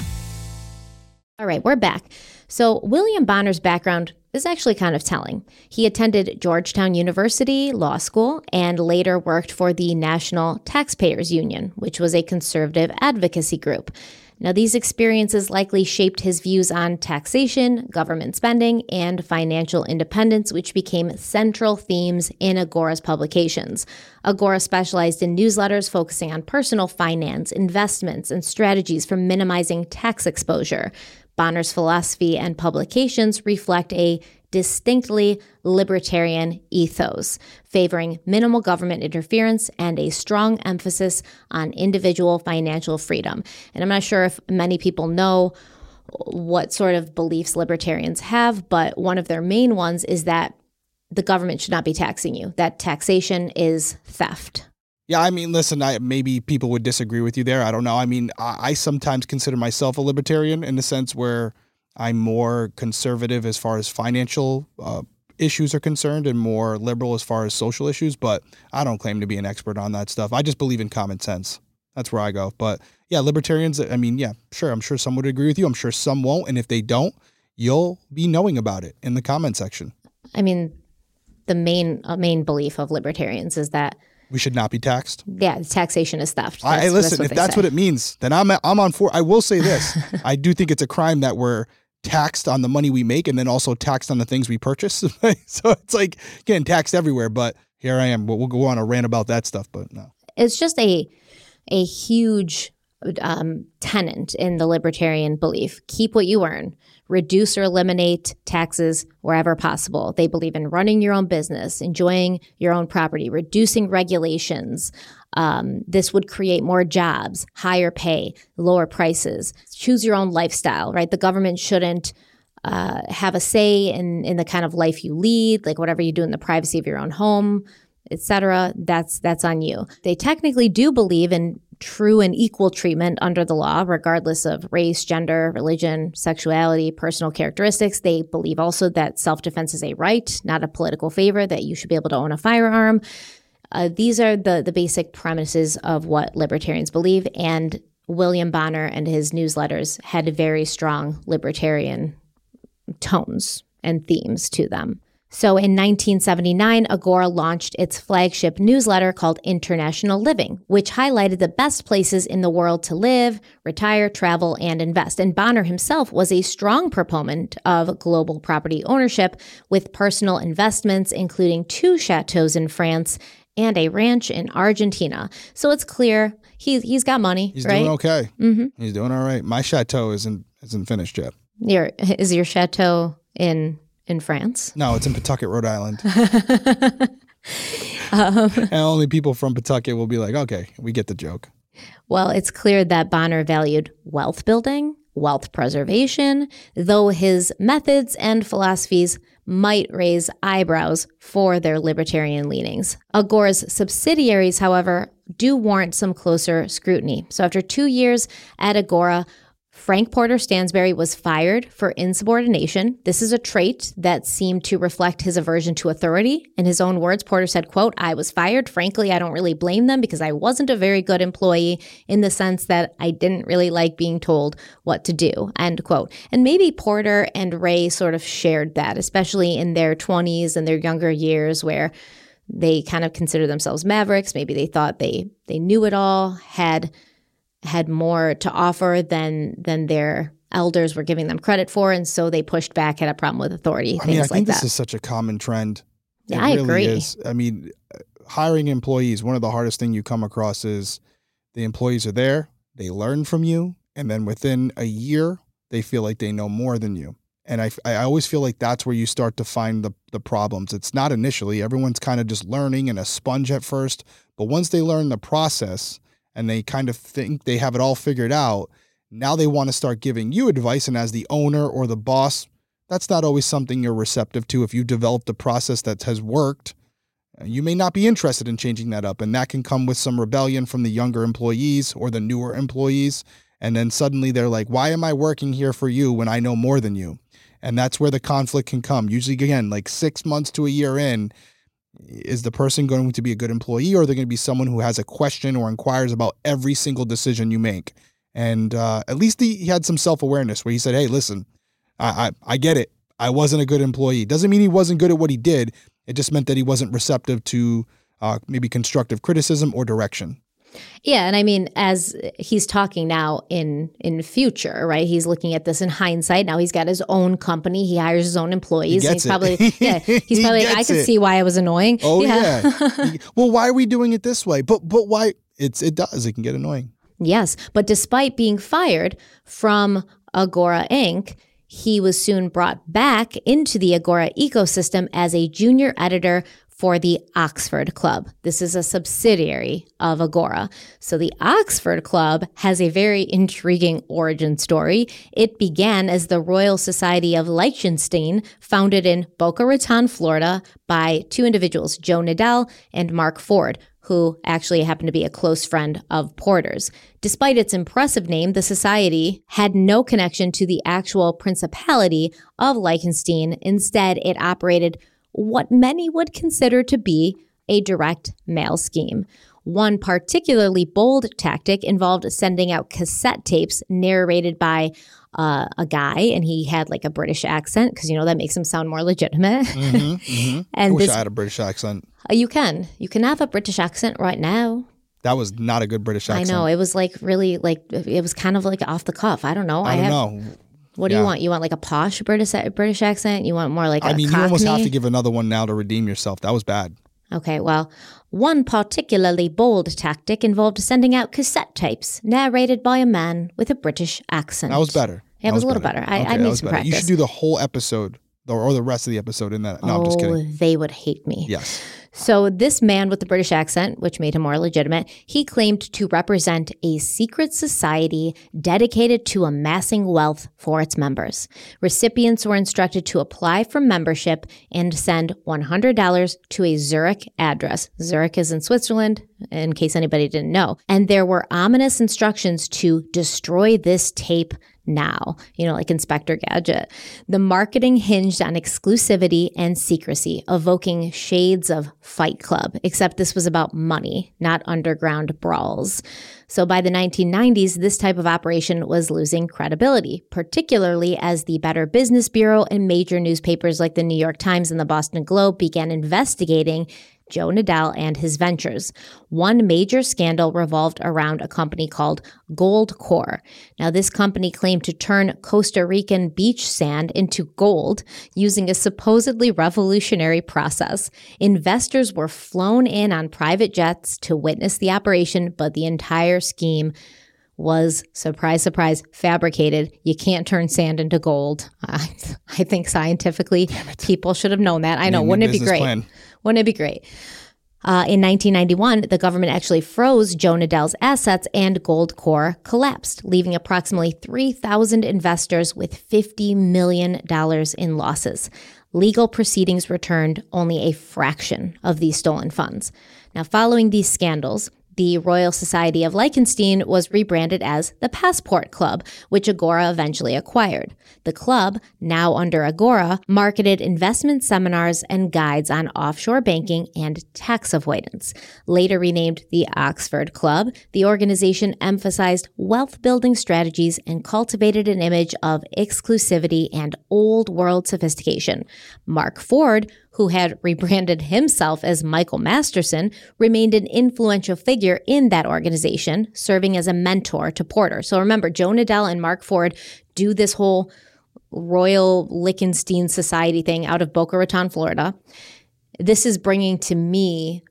B: All right, we're back. So William Bonner's background is actually kind of telling. He attended Georgetown University Law School and later worked for the National Taxpayers Union, which was a conservative advocacy group. Now, these experiences likely shaped his views on taxation, government spending, and financial independence, which became central themes in Agora's publications. Agora specialized in newsletters focusing on personal finance, investments, and strategies for minimizing tax exposure. Bonner's philosophy and publications reflect a distinctly libertarian ethos, favoring minimal government interference and a strong emphasis on individual financial freedom. And I'm not sure if many people know what sort of beliefs libertarians have, but one of their main ones is that the government should not be taxing you, that taxation is theft.
C: Yeah, I mean, listen, I, maybe people would disagree with you there. I don't know. I mean, I, I sometimes consider myself a libertarian in the sense where I'm more conservative as far as financial uh, issues are concerned and more liberal as far as social issues, but I don't claim to be an expert on that stuff. I just believe in common sense. That's where I go. But yeah, libertarians, I mean, yeah, sure. I'm sure some would agree with you. I'm sure some won't. And if they don't, you'll be knowing about it in the comment section.
B: I mean, the main uh, main belief of libertarians is that
C: we should not be taxed.
B: Yeah, taxation is theft.
C: That's, I listen. That's if that's say. what it means, then I'm I'm on for. I will say this: I do think it's a crime that we're taxed on the money we make and then also taxed on the things we purchase. So it's like getting taxed everywhere. But here I am. We'll, we'll go on a rant about that stuff. But no,
B: it's just a a huge um, tenet in the libertarian belief: keep what you earn. Reduce or eliminate taxes wherever possible. They believe in running your own business, enjoying your own property, reducing regulations, Um, this would create more jobs, higher pay, lower prices, choose your own lifestyle, right? The government shouldn't uh, have a say in, in the kind of life you lead, like whatever you do in the privacy of your own home, et cetera. That's, that's on you. They technically do believe in true and equal treatment under the law, regardless of race, gender, religion, sexuality, personal characteristics. They believe also that self-defense is a right, not a political favor, that you should be able to own a firearm. Uh, these are the, the basic premises of what libertarians believe, and William Bonner and his newsletters had very strong libertarian tones and themes to them. So in nineteen seventy-nine, Agora launched its flagship newsletter called International Living, which highlighted the best places in the world to live, retire, travel, and invest. And Bonner himself was a strong proponent of global property ownership, with personal investments including two chateaus in France and a ranch in Argentina. So it's clear he, he's got money,
C: He's
B: right?
C: doing okay.
B: Mm-hmm.
C: He's doing all right. My chateau isn't isn't finished yet.
B: Your, is your chateau in in France?
C: No, it's in Pawtucket, Rhode Island.
B: um,
C: and only people from Pawtucket will be like, okay, we get the joke.
B: Well, it's clear that Bonner valued wealth building, wealth preservation, though his methods and philosophies might raise eyebrows for their libertarian leanings. Agora's subsidiaries, however, do warrant some closer scrutiny. So after two years at Agora, Frank Porter Stansberry was fired for insubordination. This is a trait that seemed to reflect his aversion to authority. In his own words, Porter said, quote, "I was fired. Frankly, I don't really blame them because I wasn't a very good employee in the sense that I didn't really like being told what to do," end quote. And maybe Porter and Ray sort of shared that, especially in their twenties and their younger years where they kind of consider themselves mavericks. Maybe they thought they they knew it all, had had more to offer than than their elders were giving them credit for, and so they pushed back, had a problem with authority,
C: I
B: things
C: mean, I
B: like
C: think
B: that.
C: this is such a common trend.
B: Yeah,
C: It
B: I
C: really
B: agree.
C: is. I mean, hiring employees, one of the hardest things you come across is the employees are there, they learn from you, and then within a year, they feel like they know more than you. And I, I always feel like that's where you start to find the, the problems. It's not initially. Everyone's kind of just learning and a sponge at first. But once they learn the process and they kind of think they have it all figured out, now they want to start giving you advice. And as the owner or the boss, that's not always something you're receptive to. If you developed a process that has worked, you may not be interested in changing that up. And that can come with some rebellion from the younger employees or the newer employees. And then suddenly they're like, why am I working here for you when I know more than you? And that's where the conflict can come. Usually, again, like six months to a year in, is the person going to be a good employee, or are they going to be someone who has a question or inquires about every single decision you make? And uh, at least he, he had some self-awareness where he said, hey, listen, I, I I get it. I wasn't a good employee. Doesn't mean he wasn't good at what he did. It just meant that he wasn't receptive to uh, maybe constructive criticism or direction.
B: Yeah, and I mean, as he's talking now in in future, right? He's looking at this in hindsight. Now he's got his own company. He hires his own employees.
C: He gets
B: he's probably
C: it.
B: yeah. He's
C: He
B: probably like, I
C: gets
B: could
C: it.
B: see why I was annoying.
C: Oh yeah. Well, why are we doing it this way? But but why? It's it does. It can get annoying.
B: Yes, but despite being fired from Agora Incorporated, he was soon brought back into the Agora ecosystem as a junior editor for the Oxford Club. This is a subsidiary of Agora. So the Oxford Club has a very intriguing origin story. It began as the Royal Society of Liechtenstein, founded in Boca Raton, Florida, by two individuals, Joe Nadell and Mark Ford, who actually happened to be a close friend of Porter's. Despite its impressive name, the society had no connection to the actual Principality of Liechtenstein. Instead, it operated what many would consider to be a direct mail scheme. One particularly bold tactic involved sending out cassette tapes narrated by uh, a guy, and he had like a British accent because, you know, that makes him sound more legitimate.
C: Mm-hmm, mm-hmm.
B: And
C: I wish
B: this,
C: I had a British accent.
B: uh, you can. You can have a British accent right now.
C: That was not a good British accent.
B: I know. It was like really like, it was kind of like off the cuff. I don't know.
C: I don't
B: have,
C: know.
B: What do
C: Yeah.
B: you want? You want like a posh British British accent? You want more like a
C: I mean,
B: Cockney?
C: you almost have to give another one now to redeem yourself. That was bad.
B: Okay, well, one particularly bold tactic involved sending out cassette tapes narrated by a man with a British accent.
C: That was better.
B: Yeah, it
C: That
B: was a little better. I,
C: Okay,
B: I
C: that
B: need
C: was
B: some
C: better.
B: practice.
C: You should do the whole episode or, or the rest of the episode in that. No,
B: oh,
C: I'm just kidding.
B: they would hate me.
C: Yes.
B: So this man with the British accent, which made him more legitimate, he claimed to represent a secret society dedicated to amassing wealth for its members. Recipients were instructed to apply for membership and send one hundred dollars to a Zurich address. Zurich is in Switzerland, in case anybody didn't know. And there were ominous instructions to destroy this tape now, you know, like Inspector Gadget. The marketing hinged on exclusivity and secrecy, evoking shades of Fight Club, except this was about money, not underground brawls. So by the nineteen nineties, this type of operation was losing credibility, particularly as the Better Business Bureau and major newspapers like the New York Times and the Boston Globe began investigating Joe Nadal and his ventures. One major scandal revolved around a company called Goldcorp. Now, this company claimed to turn Costa Rican beach sand into gold using a supposedly revolutionary process. Investors were flown in on private jets to witness the operation, but the entire scheme was, surprise, surprise, fabricated. You can't turn sand into gold. I, I think scientifically, people should have known that. I know, wouldn't it be great? Plan. Wouldn't it be great? Uh, in nineteen ninety-one, the government actually froze Joe Nadal's assets and Goldcorp collapsed, leaving approximately three thousand investors with fifty million dollars in losses. Legal proceedings returned only a fraction of these stolen funds. Now, following these scandals, the Royal Society of Liechtenstein was rebranded as the Passport Club, which Agora eventually acquired. The club, now under Agora, marketed investment seminars and guides on offshore banking and tax avoidance. Later renamed the Oxford Club, the organization emphasized wealth-building strategies and cultivated an image of exclusivity and old-world sophistication. Mark Ford, who had rebranded himself as Michael Masterson, remained an influential figure in that organization, serving as a mentor to Porter. So remember, Joe Nadal and Mark Ford do this whole Royal Liechtenstein Society thing out of Boca Raton, Florida. This is bringing to me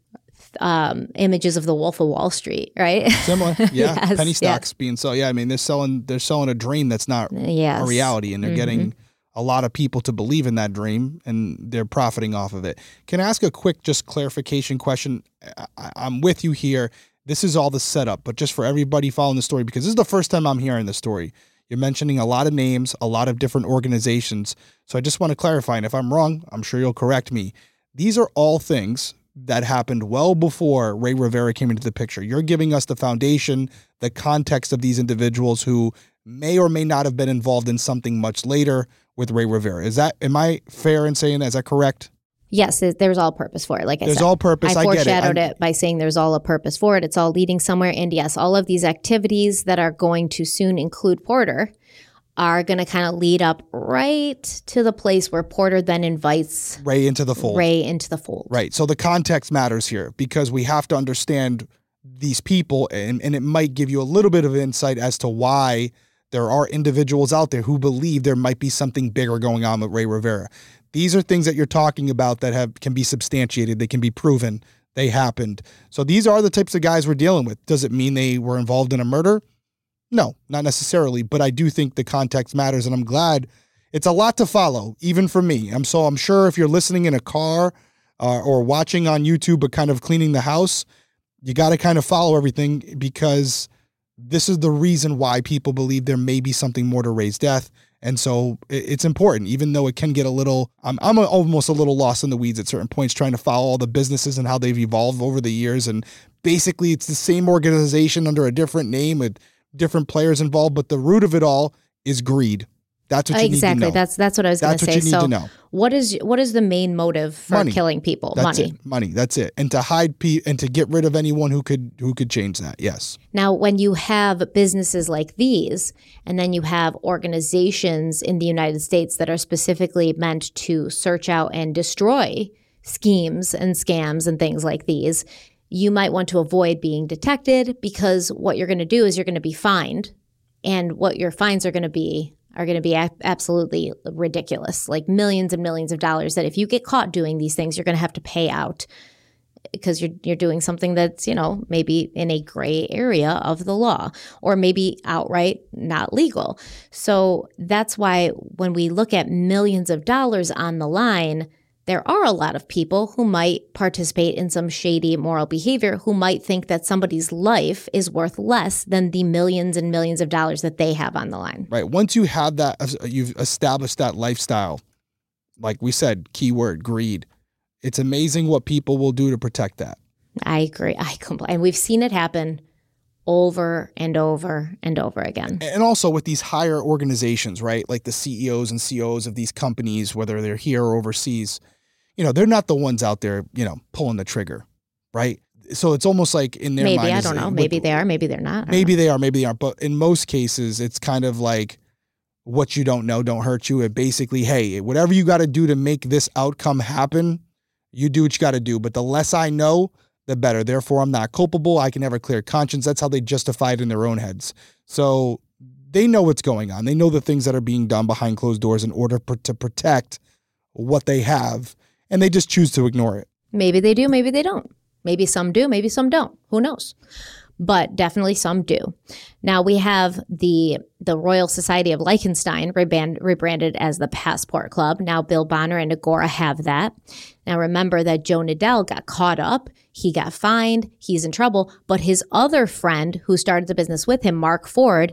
B: um, images of the Wolf of Wall Street, right?
C: Similar, yeah.
B: Yes,
C: Penny stocks
B: yes.
C: being so. Yeah, I mean they're selling they're selling a dream that's not
B: yes.
C: a reality, and they're
B: mm-hmm.
C: getting a lot of people to believe in that dream, and they're profiting off of it. Can I ask a quick just clarification question? I, I'm with you here. This is all the setup, but just for everybody following the story, because this is the first time I'm hearing the story. You're mentioning a lot of names, a lot of different organizations. So I just want to clarify, and if I'm wrong, I'm sure you'll correct me. These are all things that happened well before Ray Rivera came into the picture. You're giving us the foundation, the context of these individuals who may or may not have been involved in something much later with Ray Rivera. Is that, am I fair in saying that? Is that correct?
B: Yes, there's all purpose for it. Like I
C: there's
B: said,
C: all purpose.
B: I
C: I get it.
B: foreshadowed
C: I'm,
B: it by saying there's all a purpose for it. It's all leading somewhere. And yes, all of these activities that are going to soon include Porter are going to kind of lead up right to the place where Porter then invites
C: Ray into the fold.
B: Ray into the fold.
C: Right. So the context matters here because we have to understand these people, and, and it might give you a little bit of insight as to why there are individuals out there who believe there might be something bigger going on with Ray Rivera. These are things that you're talking about that have can be substantiated. They can be proven. They happened. So these are the types of guys we're dealing with. Does it mean they were involved in a murder? No, not necessarily. But I do think the context matters, and I'm glad. It's a lot to follow, even for me. I'm so I'm sure if you're listening in a car uh, or watching on YouTube but kind of cleaning the house, you got to kind of follow everything because this is the reason why people believe there may be something more to Ray's death. And so it's important, even though it can get a little, I'm, I'm almost a little lost in the weeds at certain points trying to follow all the businesses and how they've evolved over the years. And basically it's the same organization under a different name with different players involved, but the root of it all is greed. That's what you
B: exactly.
C: need to know.
B: That's that's what I was going to say.
C: That's what you need
B: so
C: to know.
B: What is what is the main motive for
C: Money.
B: killing people?
C: That's
B: Money.
C: It. Money. That's it. And to hide pe- and to get rid of anyone who could who could change that. Yes.
B: Now, when you have businesses like these, and then you have organizations in the United States that are specifically meant to search out and destroy schemes and scams and things like these, you might want to avoid being detected because what you're going to do is you're going to be fined, and what your fines are going to be are going to be a- absolutely ridiculous, like millions and millions of dollars that if you get caught doing these things, you're going to have to pay out because you're you're doing something that's, you know, maybe in a gray area of the law or maybe outright not legal. So that's why when we look at millions of dollars on the line, there are a lot of people who might participate in some shady moral behavior who might think that somebody's life is worth less than the millions and millions of dollars that they have on the line.
C: Right. Once you have that, you've established that lifestyle, like we said, keyword, greed. It's amazing what people will do to protect that.
B: I agree. I compl- And we've seen it happen over and over and over again.
C: And also with these higher organizations, right? Like the C E Os and C O Os of these companies, whether they're here or overseas, you know, they're not the ones out there, you know, pulling the trigger, right? So it's almost like in their
B: maybe,
C: mind.
B: Maybe, I don't know. Maybe with, they are, maybe they're not.
C: Maybe
B: know.
C: they are, maybe they aren't. But in most cases, it's kind of like what you don't know don't hurt you. It basically, hey, whatever you got to do to make this outcome happen, you do what you got to do. But the less I know, the better. Therefore, I'm not culpable. I can have a clear conscience. That's how they justify it in their own heads. So they know what's going on. They know the things that are being done behind closed doors in order pr- to protect what they have, and they just choose to ignore it.
B: Maybe they do, maybe they don't. Maybe some do, maybe some don't. Who knows? But definitely some do. Now we have the the Royal Society of Liechtenstein rebrand, rebranded as the Passport Club. Now Bill Bonner and Agora have that. Now remember that Joe Nadell got caught up. He got fined. He's in trouble. But his other friend who started the business with him, Mark Ford,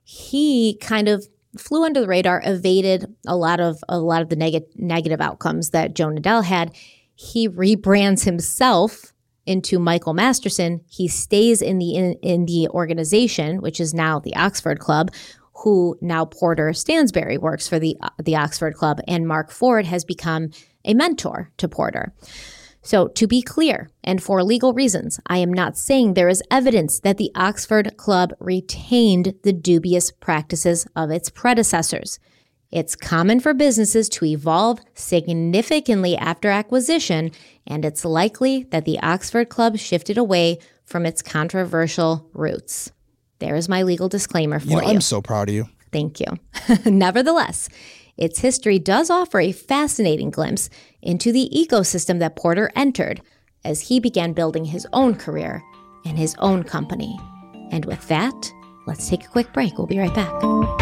B: he kind of flew under the radar, evaded a lot of a lot of the neg- negative outcomes that Joe Nadell had. He rebrands himself into Michael Masterson. He stays in the in, in the organization, which is now the Oxford Club, who now Porter Stansberry works for the the Oxford Club, and Mark Ford has become a mentor to Porter. So to be clear, and for legal reasons, I am not saying there is evidence that the Oxford Club retained the dubious practices of its predecessors. It's common for businesses to evolve significantly after acquisition, and it's likely that the Oxford Club shifted away from its controversial roots. There is my legal disclaimer for
C: you. Know,
B: you.
C: I'm so proud of you.
B: Thank you. Nevertheless, its history does offer a fascinating glimpse into the ecosystem that Porter entered as he began building his own career and his own company. And with that, let's take a quick break. We'll be right back.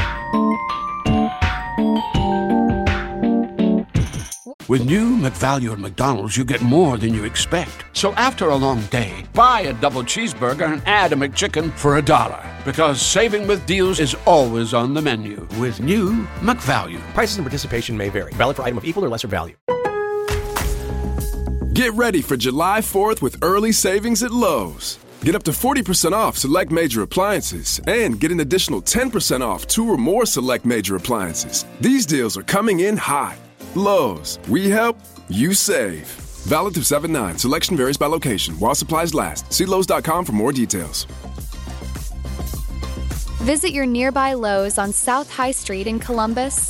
G: With new McValue at McDonald's, you get more than you expect. So after a long day, buy a double cheeseburger and add a McChicken for a dollar. Because saving with deals is always on the menu with new McValue.
H: Prices and participation may vary. Valid for item of equal or lesser value.
D: Get ready for July fourth with early savings at Lowe's. Get up to forty percent off select major appliances and get an additional ten percent off two or more select major appliances. These deals are coming in hot. Lowe's, we help, you save. Valid through seven nine. Selection varies by location while supplies last. See Lowe's dot com for more details.
E: Visit your nearby Lowe's on South High Street in Columbus.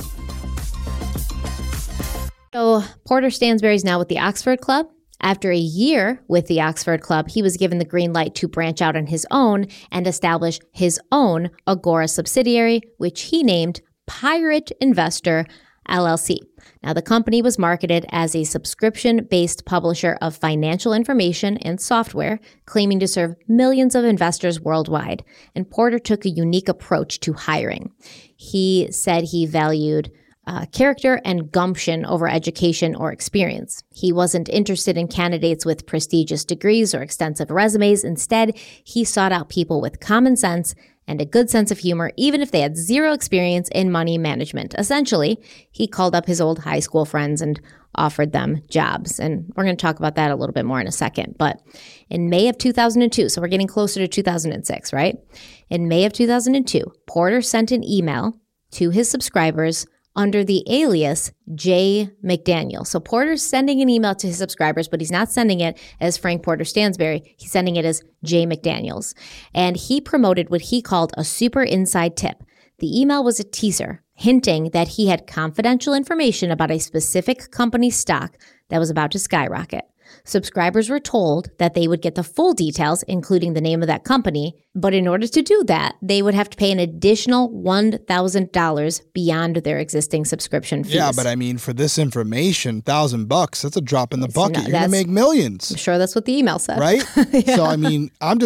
B: So Porter Stansberry is now with the Oxford Club. After a year with the Oxford Club, he was given the green light to branch out on his own and establish his own Agora subsidiary, which he named Pirate Investor L L C. Now, the company was marketed as a subscription-based publisher of financial information and software, claiming to serve millions of investors worldwide. And Porter took a unique approach to hiring. He said he valued uh, character and gumption over education or experience. He wasn't interested in candidates with prestigious degrees or extensive resumes. Instead, he sought out people with common sense and a good sense of humor, even if they had zero experience in money management. Essentially, he called up his old high school friends and offered them jobs. And we're going to talk about that a little bit more in a second. But in May of two thousand two, so we're getting closer to two thousand six, right? In May of two thousand two, Porter sent an email to his subscribers under the alias J. McDaniel. So Porter's sending an email to his subscribers, but he's not sending it as Frank Porter Stansberry. He's sending it as J. McDaniels. And he promoted what he called a super inside tip. The email was a teaser, hinting that he had confidential information about a specific company's stock that was about to skyrocket. Subscribers were told that they would get the full details, including the name of that company, but in order to do that, they would have to pay an additional one thousand dollars beyond their existing subscription fees.
C: Yeah, but I mean, for this information, thousand bucks, that's a drop in the
B: It's
C: bucket.
B: not-
C: You're going to make millions.
B: I'm sure that's what the email said.
C: Right?
B: Yeah.
C: So, I mean, I'm just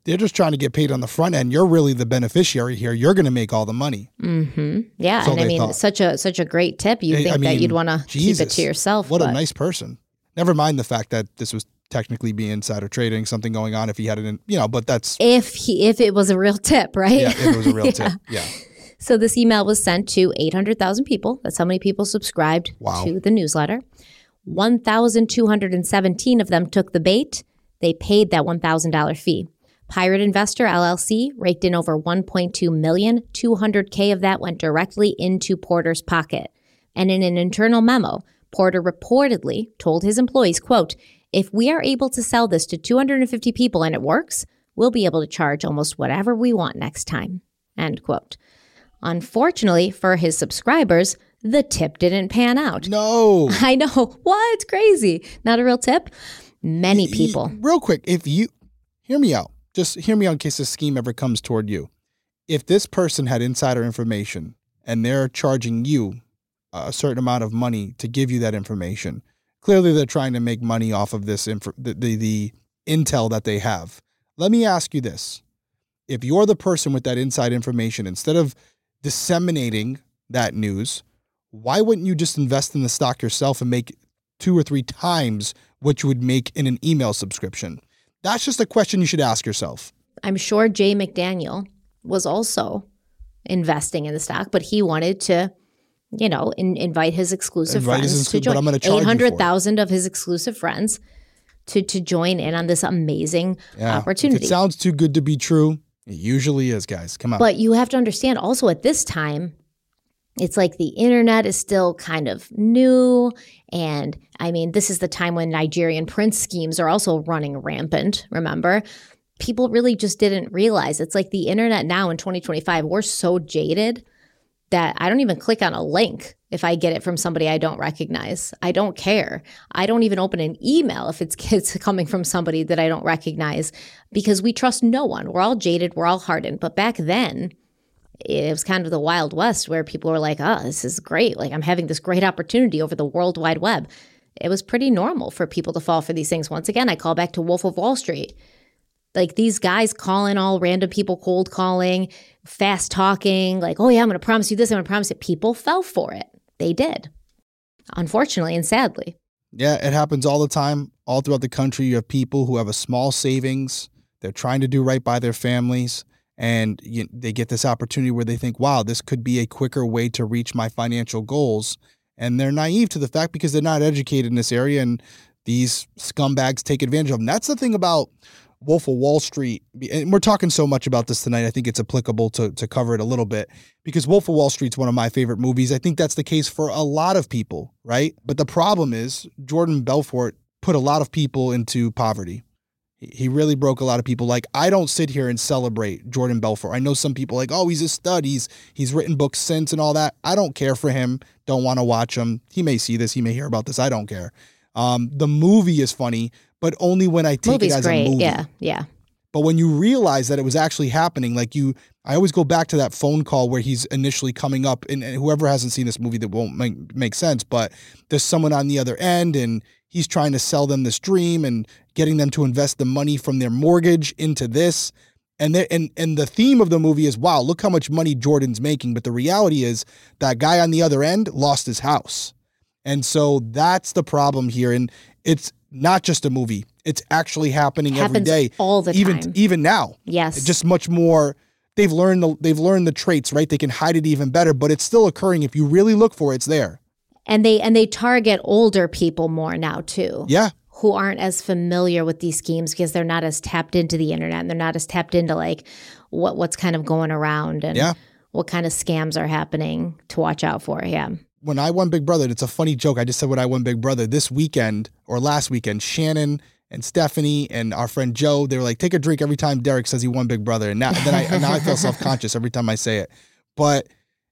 C: They're just trying to get paid on the front end. You're really the beneficiary here. You're going to make all the money.
B: Mm-hmm. Yeah,
C: So
B: and I
C: they
B: mean,
C: thought.
B: such a such a great tip. You
C: I-
B: think
C: I
B: that
C: mean,
B: you'd want to keep it
C: Jesus,
B: to yourself.
C: What
B: but
C: a nice person. Never mind the fact that this was technically be insider trading, something going on if he had it in, you know, but that's,
B: If he if it was a real tip, right?
C: yeah, if it was a real
B: Yeah.
C: tip. Yeah.
B: So this email was sent to eight hundred thousand people. That's how many people subscribed
C: Wow.
B: to the newsletter. one thousand two hundred seventeen of them took the bait. They paid that one thousand dollars fee. Pirate Investor L L C raked in over one point two million dollars. two hundred K of that went directly into Porter's pocket. And in an internal memo, Porter reportedly told his employees, quote, "If we are able to sell this to two hundred fifty people and it works, we'll be able to charge almost whatever we want next time." End quote. Unfortunately for his subscribers, the tip didn't pan out.
C: No.
B: I know. What? Crazy. Not a real tip? Many people.
C: Real quick, if you, hear me out. Just hear me out in case this scheme ever comes toward you. If this person had insider information and they're charging you a certain amount of money to give you that information, clearly they're trying to make money off of this inf- the, the the intel that they have. Let me ask you this. If you're the person with that inside information, instead of disseminating that news, why wouldn't you just invest in the stock yourself and make two or three times what you would make in an email subscription? That's just a question you should ask yourself.
B: I'm sure Jay McDaniel was also investing in the stock, but he wanted to, you know, in, invite his exclusive
C: Invite
B: friends
C: his
B: to
C: exclu-
B: join.
C: but I'm gonna charge you for it.
B: eight hundred thousand of his exclusive friends to, to join in on this amazing
C: Yeah.
B: opportunity.
C: If it sounds too good to be true, it usually is, guys. Come on.
B: But you have to understand also at this time, it's like the internet is still kind of new. And I mean, this is the time when Nigerian prince schemes are also running rampant, remember? People really just didn't realize. It's like the internet now in twenty twenty-five, we're so jaded that I don't even click on a link if I get it from somebody I don't recognize. I don't care. I don't even open an email if it's, it's coming from somebody that I don't recognize because we trust no one. We're all jaded. We're all hardened. But back then, it was kind of the Wild West where people were like, oh, this is great. Like I'm having this great opportunity over the World Wide Web. It was pretty normal for people to fall for these things. Once again, I call back to Wolf of Wall Street. Like these guys calling all random people, cold calling, fast talking, like, oh yeah, I'm going to promise you this, I'm going to promise it. People fell for it. They did. Unfortunately and sadly.
C: Yeah, it happens all the time. All throughout the country, you have people who have a small savings. They're trying to do right by their families. And you, they get this opportunity where they think, wow, this could be a quicker way to reach my financial goals. And they're naive to the fact because they're not educated in this area. And these scumbags take advantage of them. That's the thing about Wolf of Wall Street. And we're talking so much about this tonight. I think it's applicable to, to cover it a little bit because Wolf of Wall Street's one of my favorite movies. I think that's the case for a lot of people, right? But the problem is Jordan Belfort put a lot of people into poverty. He really broke a lot of people. Like, I don't sit here and celebrate Jordan Belfort. I know some people like, oh, he's a stud. He's, he's written books since and all that. I don't care for him. Don't want to watch him. He may see this. He may hear about this. I don't care. Um, the movie is funny, but only when I take
B: Movie's
C: it as
B: great.
C: a movie.
B: Yeah, yeah.
C: But when you realize that it was actually happening, like you, I always go back to that phone call where he's initially coming up, and, and whoever hasn't seen this movie, that won't make, make sense, but there's someone on the other end, and he's trying to sell them this dream and getting them to invest the money from their mortgage into this. And and and the theme of the movie is, wow, look how much money Jordan's making. But the reality is that guy on the other end lost his house. And so that's the problem here. And it's not just a movie. It's actually happening every
B: Happens
C: day.
B: all the
C: even,
B: time.
C: Even now.
B: Yes.
C: It's just much more, they've learned the they've learned the traits, right? They can hide it even better, but it's still occurring. If you really look for it, it's there.
B: And they and they target older people more now too.
C: Yeah.
B: Who aren't as familiar with these schemes because they're not as tapped into the internet and they're not as tapped into like what what's kind of going around and
C: yeah.
B: what kind of scams are happening to watch out for. Yeah.
C: When I won Big Brother, it's a funny joke. I just said when I won Big Brother this weekend or last weekend, Shannon and Stephanie and our friend Joe, they were like, take a drink every time Derek says he won Big Brother. And now, then I, now I feel self-conscious every time I say it. But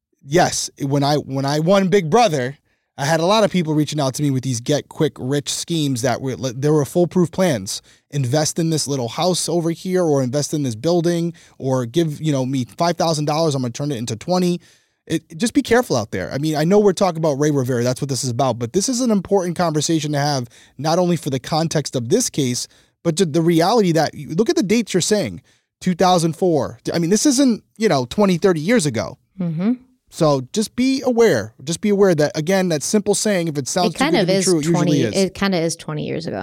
C: yes, when I when I won Big Brother, I had a lot of people reaching out to me with these get quick rich schemes that were, there were foolproof plans. Invest in this little house over here or invest in this building or give, you know, me five thousand dollars. I'm going to turn it into twenty. It, just be careful out there. I mean, I know we're talking about Ray Rivera. That's what this is about. But this is an important conversation to have, not only for the context of this case, but to the reality that, look at the dates you're saying. two thousand four. I mean, this isn't, you know, twenty, thirty years ago.
B: Mm-hmm.
C: So just be aware. Just be aware that, again, that simple saying, if it sounds
B: it kind
C: too good
B: of
C: to be
B: is
C: true, it
B: twenty,
C: usually is.
B: It kind of is twenty years ago.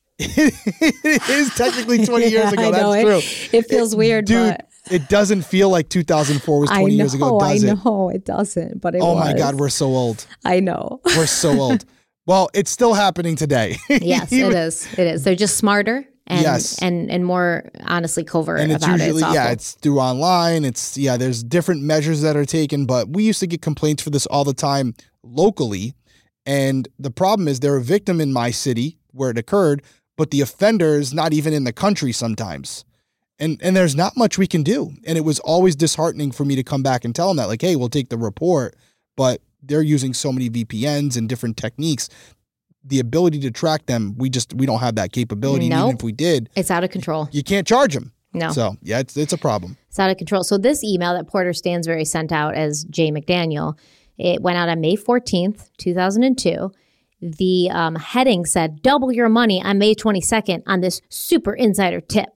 C: It is technically twenty years ago.
B: I know,
C: That's
B: it,
C: true.
B: It feels
C: it,
B: weird,
C: dude,
B: but
C: it doesn't feel like two thousand four was twenty
B: I know,
C: years ago, does
B: I
C: it?
B: know, it doesn't, but it
C: Oh
B: was.
C: my God, we're so old.
B: I know.
C: We're so old. Well, it's still happening today.
B: Yes, it is. It is. They're just smarter and
C: Yes.
B: and and more honestly covert
C: And it's
B: about
C: usually,
B: it. It's
C: yeah,
B: awful.
C: it's through online. It's, yeah, there's different measures that are taken, but we used to get complaints for this all the time locally. And the problem is they're a victim in my city where it occurred, but the offender is not even in the country sometimes. And and there's not much we can do. And it was always disheartening for me to come back and tell them that, like, hey, we'll take the report, but they're using so many V P Ns and different techniques. The ability to track them, we just, we don't have that capability. And
B: Nope.
C: even if we did,
B: It's out of control.
C: you can't charge them.
B: No.
C: So yeah, it's it's a problem.
B: It's out of control. So this email that Porter Stansberry sent out as Jay McDaniel, it went out on May fourteenth, two thousand two. The um, heading said, double your money on May twenty-second on this super insider tip.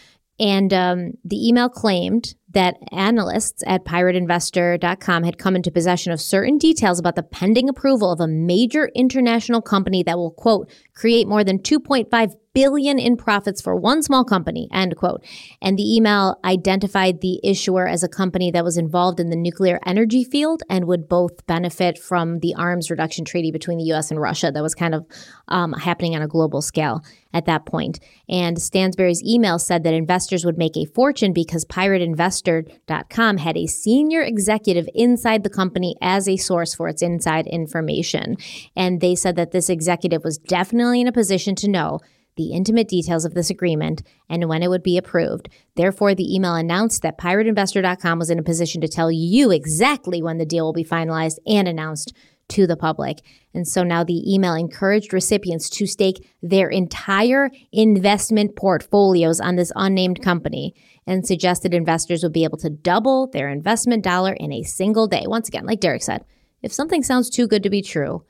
B: And um, the email claimed that analysts at pirate investor dot com had come into possession of certain details about the pending approval of a major international company that will, quote, create more than two point five billion dollars in profits for one small company, end quote. And the email identified the issuer as a company that was involved in the nuclear energy field and would both benefit from the arms reduction treaty between the U S and Russia that was kind of um, happening on a global scale at that point. And Stansberry's email said that investors would make a fortune because pirate investor dot com had a senior executive inside the company as a source for its inside information. And they said that this executive was definitely in a position to know the intimate details of this agreement and when it would be approved. Therefore, the email announced that pirate investor dot com was in a position to tell you exactly when the deal will be finalized and announced to the public. And so now the email encouraged recipients to stake their entire investment portfolios on this unnamed company and suggested investors would be able to double their investment dollar in a single day. Once again, like Derek said, if something sounds too good to be true,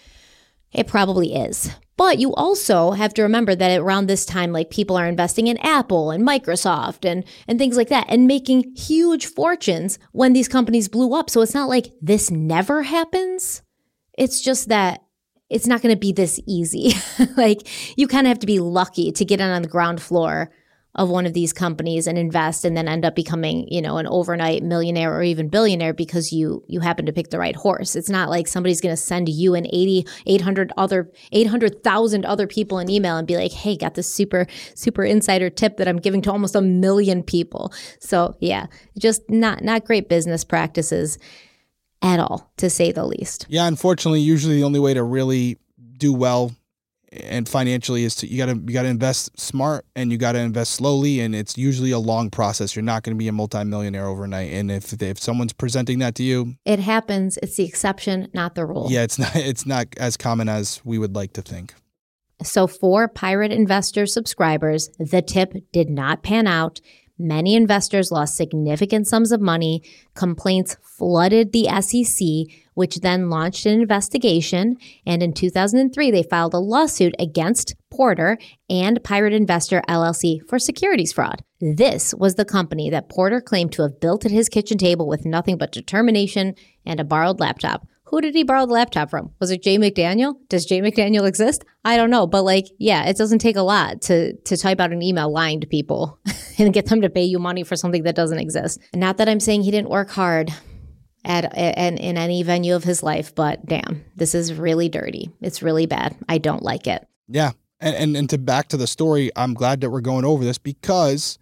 B: it probably is. But you also have to remember that around this time, like people are investing in Apple and Microsoft and, and things like that and making huge fortunes when these companies blew up. So it's not like this never happens. It's just that it's not going to be this easy. Like you kind of have to be lucky to get in on the ground floor of one of these companies and invest and then end up becoming, you know, an overnight millionaire or even billionaire because you you happen to pick the right horse. It's not like somebody's going to send you and eighty, eight hundred other, eight hundred thousand other people an email and be like, hey, got this super, super insider tip that I'm giving to almost a million people. So yeah, just not not great business practices at all, to say the least.
C: Yeah, unfortunately, usually the only way to really do well and financially is to you gotta you gotta invest smart and you gotta invest slowly, and it's usually a long process. You're not going to be a multimillionaire overnight, and if if someone's presenting that to you,
B: it happens. It's the exception, not the rule.
C: Yeah, it's not it's not as common as we would like to think.
B: So for Pirate Investor subscribers, the tip did not pan out. Many investors lost significant sums of money. Complaints flooded the S E C, which then launched an investigation. And in two thousand three, they filed a lawsuit against Porter and Pirate Investor L L C for securities fraud. This was the company that Porter claimed to have built at his kitchen table with nothing but determination and a borrowed laptop. Who did he borrow the laptop from? Was it Jay McDaniel? Does Jay McDaniel exist? I don't know. But like, yeah, it doesn't take a lot to to type out an email lying to people and get them to pay you money for something that doesn't exist. Not that I'm saying he didn't work hard at, at in any venue of his life, but damn, this is really dirty. It's really bad. I don't like it.
C: Yeah. And, and, and to back to the story, I'm glad that we're going over this because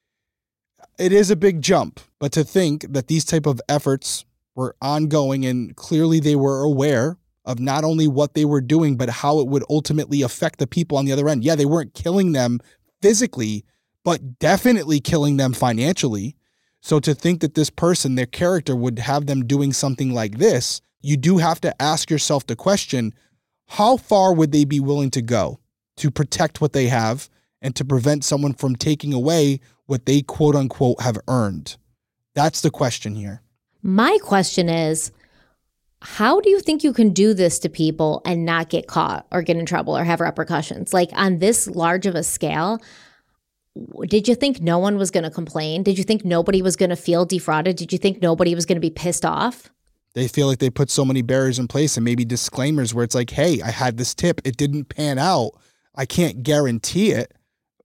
C: it is a big jump. But to think that these type of efforts were ongoing and clearly they were aware of not only what they were doing, but how it would ultimately affect the people on the other end. Yeah, they weren't killing them physically, but definitely killing them financially. So to think that this person, their character, would have them doing something like this, you do have to ask yourself the question, how far would they be willing to go to protect what they have and to prevent someone from taking away what they quote unquote have earned? That's the question here.
B: My question is, how do you think you can do this to people and not get caught or get in trouble or have repercussions? Like on this large of a scale, did you think no one was going to complain? Did you think nobody was going to feel defrauded? Did you think nobody was going to be pissed off?
C: They feel like they put so many barriers in place and maybe disclaimers where it's like, hey, I had this tip. It didn't pan out. I can't guarantee it.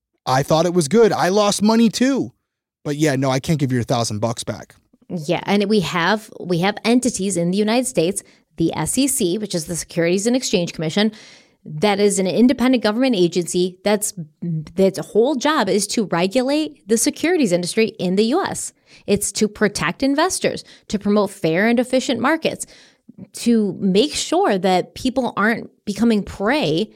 C: I thought it was good. I lost money too. But yeah, no, I can't give you a thousand bucks back.
B: Yeah. And we have we have entities in the United States, the S E C, which is the Securities and Exchange Commission, that is an independent government agency that's that's whole job is to regulate the securities industry in the U S. It's to protect investors, to promote fair and efficient markets, to make sure that people aren't becoming prey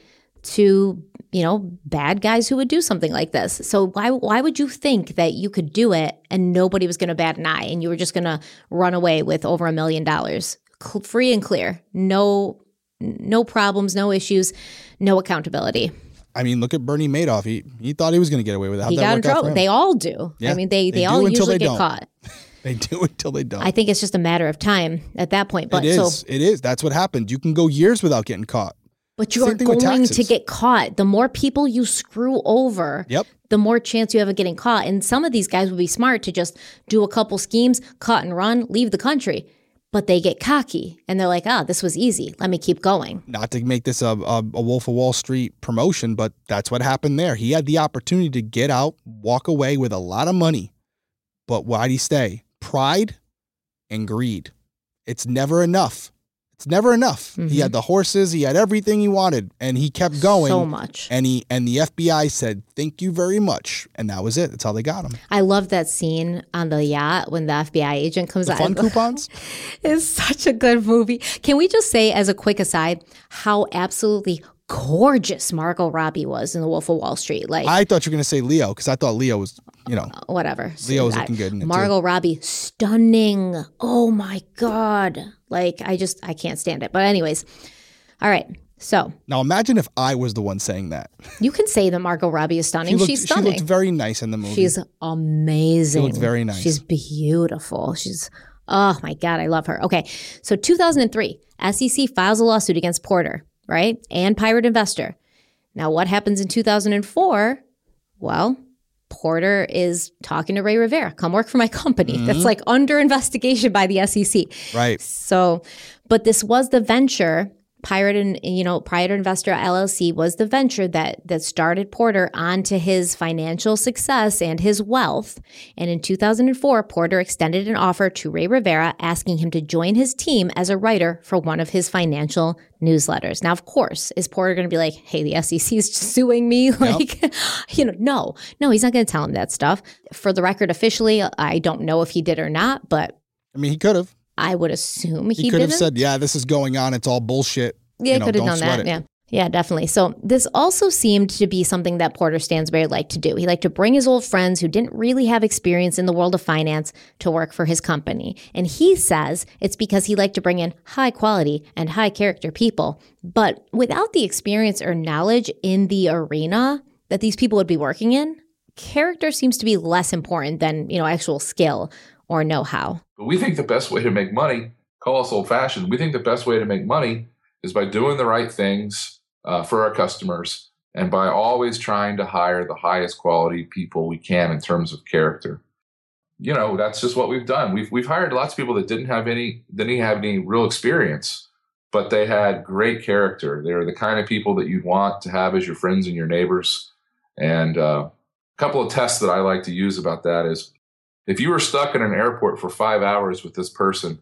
B: to, you know, bad guys who would do something like this. So why why would you think that you could do it and nobody was going to bat an eye and you were just going to run away with over a million dollars? Free and clear. No No problems, no issues, no accountability.
C: I mean, look at Bernie Madoff. He he thought he was going to get away with it. How'd
B: he
C: that
B: got
C: work
B: in trouble. They all do.
C: Yeah,
B: I mean, they, they,
C: they
B: all usually
C: they
B: get
C: don't.
B: caught.
C: They do until they don't.
B: I think it's just a matter of time at that point. But
C: it is.
B: So,
C: it is. That's what happened. You can go years without getting caught.
B: But you're going to get caught. The more people you screw over,
C: yep.
B: the more chance you have of getting caught. And some of these guys would be smart to just do a couple schemes, cut and run, leave the country. But they get cocky and they're like, ah, this was easy. Let me keep going.
C: Not to make this a, a, a Wolf of Wall Street promotion, but that's what happened there. He had the opportunity to get out, walk away with a lot of money. But why'd he stay? Pride and greed. It's never enough. It's never enough. Mm-hmm. He had the horses. He had everything he wanted. And he kept going.
B: So much.
C: And he and the F B I said, thank you very much. And that was it. That's how they got him.
B: I love that scene on the yacht when the F B I agent comes
C: the
B: out.
C: Fun coupons?
B: It's such a good movie. Can we just say, as a quick aside, how absolutely gorgeous Margot Robbie was in The Wolf of Wall Street? Like,
C: I thought you were going to say Leo, because I thought Leo was, you know.
B: Whatever.
C: Leo was looking good in it
B: Margot
C: too.
B: Robbie, stunning. Oh, my God. Like, I just, I can't stand it. But anyways, all right. So.
C: Now imagine if I was the one saying that.
B: You can say that Margot Robbie is stunning.
C: She looked,
B: She's stunning.
C: She looked very nice in the movie.
B: She's amazing.
C: She looked very nice.
B: She's beautiful. She's, oh my God, I love her. Okay. So two thousand three, S E C files a lawsuit against Porter, right? And Pirate Investor. Now what happens in two thousand four? Well, Porter is talking to Ray Rivera, come work for my company. Mm-hmm. That's like under investigation by the S E C.
C: Right.
B: So, but this was the venture, Pirate and, you know, Pirate Investor L L C was the venture that that started Porter onto his financial success and his wealth. And in two thousand four, Porter extended an offer to Ray Rivera, asking him to join his team as a writer for one of his financial newsletters. Now, of course, is Porter going to be like, hey, the S E C is suing me? Like, yep. you know, no, no, he's not going to tell him that stuff. For the record, officially, I don't know if he did or not, but
C: I mean, he could have.
B: I would assume he,
C: he could
B: didn't.
C: have said, yeah, this is going on. It's all bullshit.
B: Yeah,
C: you know,
B: could have done that.
C: It.
B: Yeah. Yeah, definitely. So this also seemed to be something that Porter Stansberry liked to do. He liked to bring his old friends who didn't really have experience in the world of finance to work for his company. And he says it's because he liked to bring in high quality and high character people. But without the experience or knowledge in the arena that these people would be working in, character seems to be less important than, you know, actual skill or know-how.
F: But we think the best way to make money, call us old-fashioned, we think the best way to make money is by doing the right things uh, for our customers and by always trying to hire the highest quality people we can in terms of character. You know, that's just what we've done. We've we've hired lots of people that didn't have any didn't have any real experience, but they had great character. They're the kind of people that you'd want to have as your friends and your neighbors. And uh, a couple of tests that I like to use about that is, if you were stuck in an airport for five hours with this person,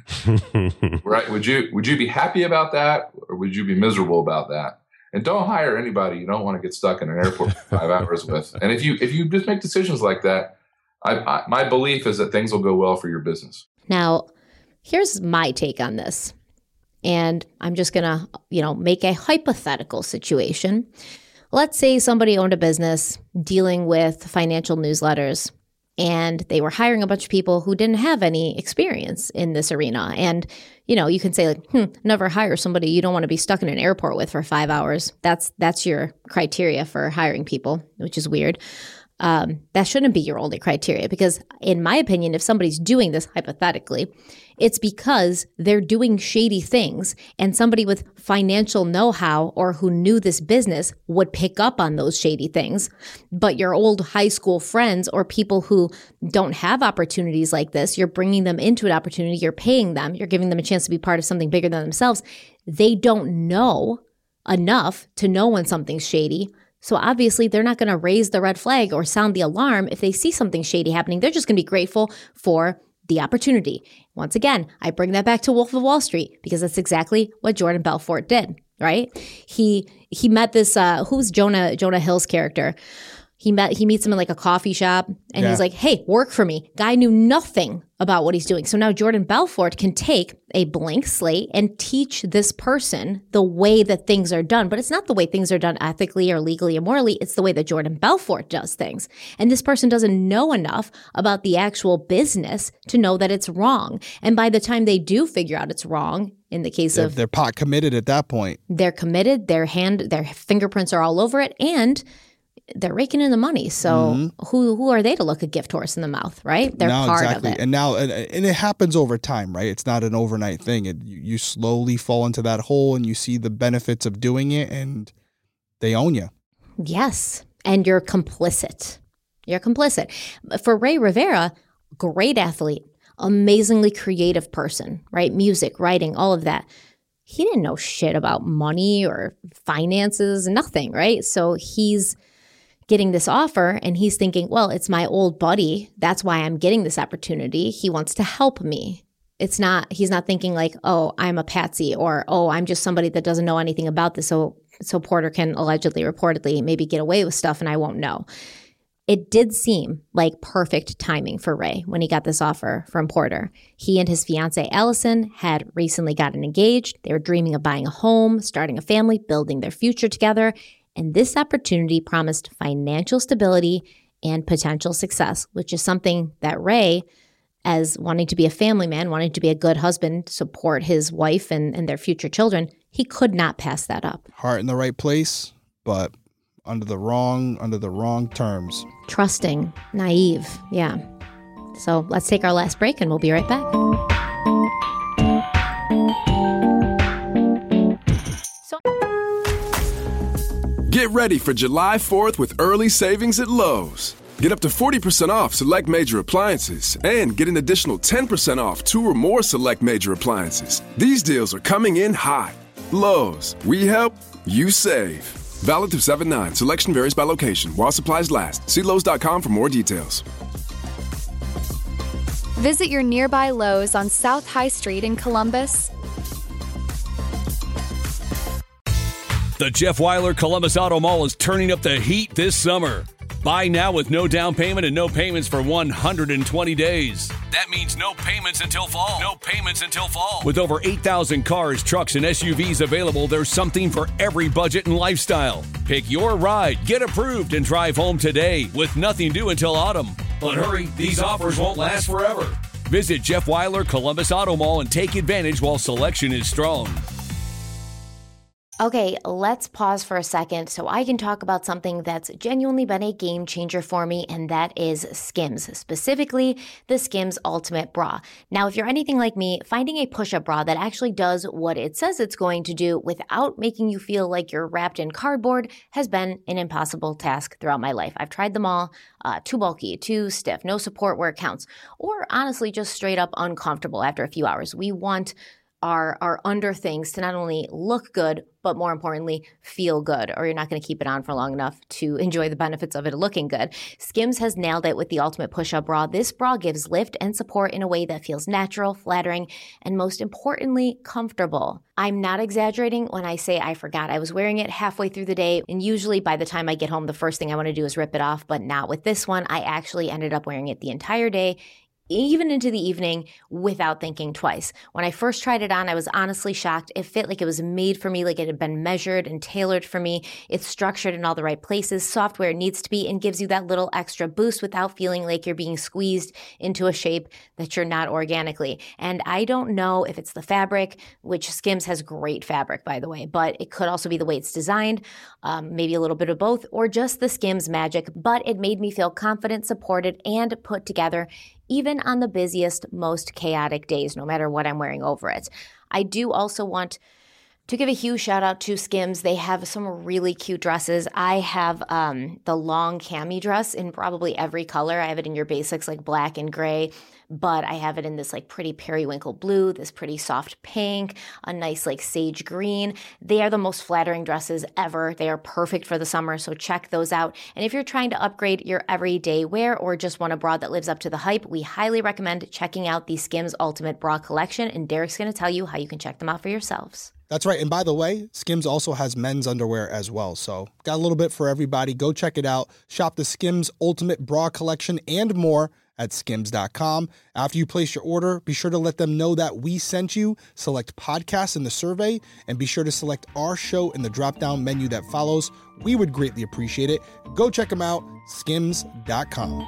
F: right? Would you would you be happy about that, or would you be miserable about that? And don't hire anybody you don't want to get stuck in an airport for five hours with. And if you if you just make decisions like that, I, I, my belief is that things will go well for your business.
B: Now, here's my take on this, and I'm just gonna you know make a hypothetical situation. Let's say somebody owned a business dealing with financial newsletters, and they were hiring a bunch of people who didn't have any experience in this arena. And, you know, you can say, like, hmm, never hire somebody you don't want to be stuck in an airport with for five hours. That's that's your criteria for hiring people, which is weird. um, that shouldn't be your only criteria, because in my opinion, if somebody's doing this hypothetically, it's because they're doing shady things, and somebody with financial know-how or who knew this business would pick up on those shady things. But your old high school friends or people who don't have opportunities like this, you're bringing them into an opportunity, you're paying them, you're giving them a chance to be part of something bigger than themselves. They don't know enough to know when something's shady. So obviously they're not going to raise the red flag or sound the alarm if they see something shady happening. They're just going to be grateful for the opportunity. Once again, I bring that back to Wolf of Wall Street, because that's exactly what Jordan Belfort did, right? He he met this, uh, who's Jonah Jonah Hill's character? He met he meets him in like a coffee shop, and
C: Yeah.
B: he's like, hey, work for me. Guy knew nothing about what he's doing. So now Jordan Belfort can take a blank slate and teach this person the way that things are done. But it's not the way things are done ethically or legally or morally. It's the way that Jordan Belfort does things. And this person doesn't know enough about the actual business to know that it's wrong. And by the time they do figure out it's wrong, in the case
C: They're,
B: of
C: they're pot committed at that point.
B: they're committed, their hand, their fingerprints are all over it, and they're raking in the money. So
C: Mm-hmm.
B: who who are they to look a gift horse in the mouth, right? They're
C: No,
B: part
C: exactly.
B: of it.
C: And now, and, and it happens over time, right? It's not an overnight thing. It, you, you slowly fall into that hole, and you see the benefits of doing it, and they own you.
B: Yes. And you're complicit. You're complicit. For Ray Rivera, great athlete, amazingly creative person, right? Music, writing, all of that. He didn't know shit about money or finances, nothing, right? So he's getting this offer and he's thinking, well, it's my old buddy. That's why I'm getting this opportunity. He wants to help me. It's not, he's not thinking like, oh, I'm a patsy, or, oh, I'm just somebody that doesn't know anything about this. So, so Porter can allegedly, reportedly maybe get away with stuff and I won't know. It did seem like perfect timing for Ray when he got this offer from Porter. He and his fiancée, Allison, had recently gotten engaged. They were dreaming of buying a home, starting a family, building their future together. And this opportunity promised financial stability and potential success, which is something that Ray, as wanting to be a family man, wanting to be a good husband, support his wife and, and their future children, he could not pass that up.
C: Heart in the right place, but under the wrong, under the wrong terms.
B: Trusting, naive, yeah. So let's take our last break and we'll be right back.
D: Get ready for July fourth with early savings at Lowe's. Get up to forty percent off select major appliances and get an additional ten percent off two or more select major appliances. These deals are coming in hot. Lowe's, we help, you save. Valid through seven nine. Selection varies by location. While supplies last. See Lowe's dot com for more details.
E: Visit your nearby Lowe's on South High Street in Columbus.
A: The Jeff Weiler Columbus Auto Mall is turning up the heat this summer. Buy now with no down payment and no payments for one hundred twenty days. That means no payments until fall. No payments until fall. With over eight thousand cars, trucks, and S U Vs available, there's something for every budget and lifestyle. Pick your ride, get approved, and drive home today with nothing due until autumn. But hurry, these offers won't last forever. Visit Jeff Weiler Columbus Auto Mall and take advantage while selection is strong.
B: Okay, let's pause for a second so I can talk about something that's genuinely been a game changer for me, and that is Skims, specifically the Skims Ultimate Bra. Now, if you're anything like me, finding a push-up bra that actually does what it says it's going to do without making you feel like you're wrapped in cardboard has been an impossible task throughout my life. I've tried them all, uh, too bulky, too stiff, no support where it counts, or honestly just straight up uncomfortable after a few hours. We want Our, our under things to not only look good, but more importantly, feel good, or you're not going to keep it on for long enough to enjoy the benefits of it looking good. Skims has nailed it with the Ultimate Push-Up Bra. This bra gives lift and support in a way that feels natural, flattering, and most importantly, comfortable. I'm not exaggerating when I say I forgot I was wearing it halfway through the day, and usually by the time I get home, the first thing I want to do is rip it off, but not with this one. I actually ended up wearing it the entire day, even into the evening without thinking twice. When I first tried it on, I was honestly shocked. It fit like it was made for me, like it had been measured and tailored for me. It's structured in all the right places, soft where it needs to be, and gives you that little extra boost without feeling like you're being squeezed into a shape that you're not organically. And I don't know if it's the fabric, which Skims has great fabric, by the way, but it could also be the way it's designed, um, maybe a little bit of both, or just the Skims magic. But it made me feel confident, supported, and put together, even on the busiest, most chaotic days, no matter what I'm wearing over it. I do also want to give a huge shout out to Skims. They have some really cute dresses. I have um, the long cami dress in probably every color. I have it in your basics like black and gray, but I have it in this like pretty periwinkle blue, this pretty soft pink, a nice like sage green. They are the most flattering dresses ever. They are perfect for the summer, so check those out. And if you're trying to upgrade your everyday wear or just want a bra that lives up to the hype, we highly recommend checking out the Skims Ultimate Bra Collection, and Derek's going to tell you how you can check them out for yourselves.
C: That's right. And by the way, Skims also has men's underwear as well. So got a little bit for everybody. Go check it out. Shop the Skims Ultimate Bra Collection and more at skims dot com. After you place your order, be sure to let them know that we sent you. Select podcasts in the survey and be sure to select our show in the drop-down menu that follows. We would greatly appreciate it. Go check them out, skims dot com.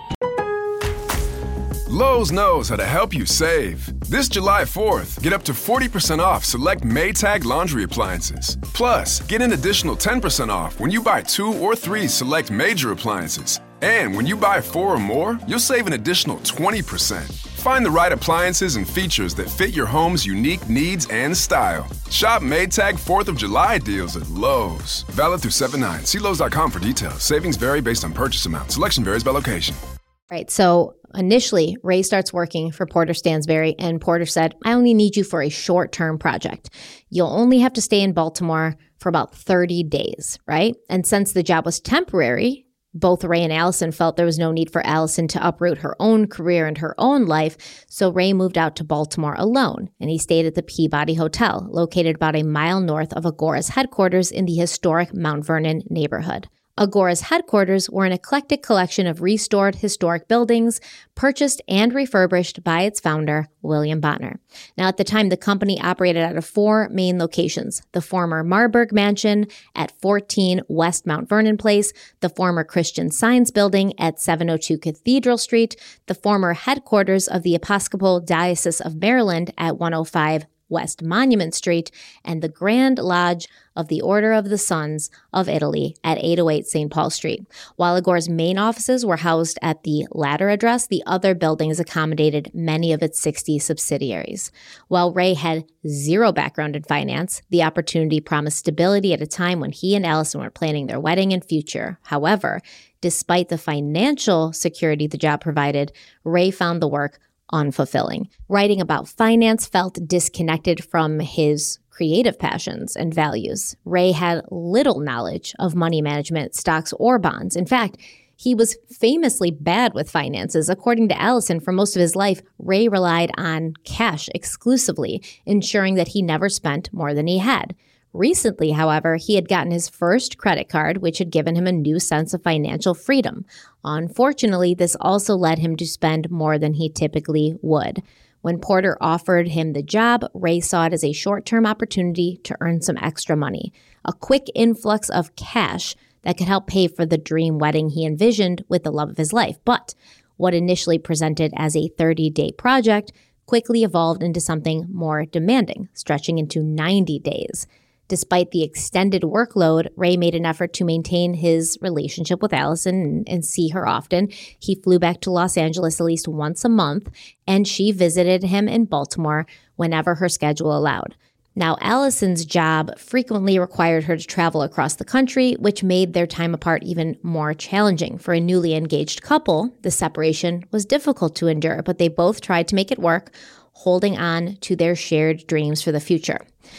D: Lowe's knows how to help you save. This July fourth, get up to forty percent off select Maytag laundry appliances. Plus, get an additional ten percent off when you buy two or three select major appliances. And when you buy four or more, you'll save an additional twenty percent. Find the right appliances and features that fit your home's unique needs and style. Shop Maytag fourth of July deals at Lowe's. Valid through seven nine. See Lowe's dot com for details. Savings vary based on purchase amount. Selection varies by location.
B: Right. So initially, Ray starts working for Porter Stansberry, and Porter said, I only need you for a short-term project. You'll only have to stay in Baltimore for about thirty days, right? And since the job was temporary, both Ray and Allison felt there was no need for Allison to uproot her own career and her own life, so Ray moved out to Baltimore alone, and he stayed at the Peabody Hotel, located about a mile north of Agora's headquarters in the historic Mount Vernon neighborhood. Agora's headquarters were an eclectic collection of restored historic buildings, purchased and refurbished by its founder, William Bonner. Now, at the time, the company operated out of four main locations: the former Marburg Mansion at fourteen West Mount Vernon Place, the former Christian Science Building at seven oh two Cathedral Street, the former headquarters of the Episcopal Diocese of Maryland at one oh five West Monument Street, and the Grand Lodge of the Order of the Sons of Italy at eight oh eight Saint Paul Street. While Agora's main offices were housed at the latter address, the other buildings accommodated many of its sixty subsidiaries. While Ray had zero background in finance, the opportunity promised stability at a time when he and Allison were planning their wedding and future. However, despite the financial security the job provided, Ray found the work unfulfilling. Writing about finance felt disconnected from his creative passions and values. Ray had little knowledge of money management, stocks, or bonds. In fact, he was famously bad with finances. According to Allison, for most of his life, Ray relied on cash exclusively, ensuring that he never spent more than he had. Recently, however, he had gotten his first credit card, which had given him a new sense of financial freedom. Unfortunately, this also led him to spend more than he typically would. When Porter offered him the job, Ray saw it as a short-term opportunity to earn some extra money, a quick influx of cash that could help pay for the dream wedding he envisioned with the love of his life. But what initially presented as a thirty-day project quickly evolved into something more demanding, stretching into ninety days. Despite the extended workload, Ray made an effort to maintain his relationship with Allison and, and see her often. He flew back to Los Angeles at least once a month, and she visited him in Baltimore whenever her schedule allowed. Now, Allison's job frequently required her to travel across the country, which made their time apart even more challenging. For a newly engaged couple, the separation was difficult to endure, but they both tried to make it work, holding on to their shared dreams for the future.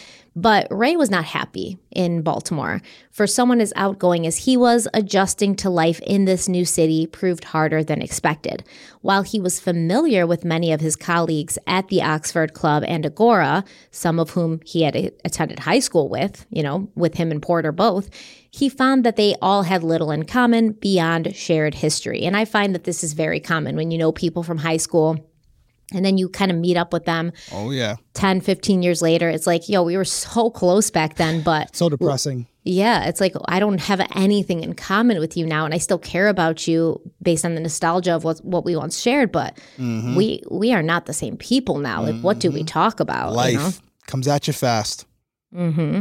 B: But Ray was not happy in Baltimore. For someone as outgoing as he was, adjusting to life in this new city proved harder than expected. While he was familiar with many of his colleagues at the Oxford Club and Agora, some of whom he had attended high school with, you know, with him and Porter both, he found that they all had little in common beyond shared history. And I find that this is very common when you know people from high school And then you kind of meet up with them.
C: Oh, yeah.
B: ten, fifteen years later. It's like, yo, we were so close back then, but.
C: So depressing.
B: Yeah. It's like, I don't have anything in common with you now. And I still care about you based on the nostalgia of what, what we once shared. But mm-hmm. we we are not the same people now. Like, mm-hmm. what do we talk about?
C: Life
B: you know?
C: comes at you fast.
B: Mm-hmm.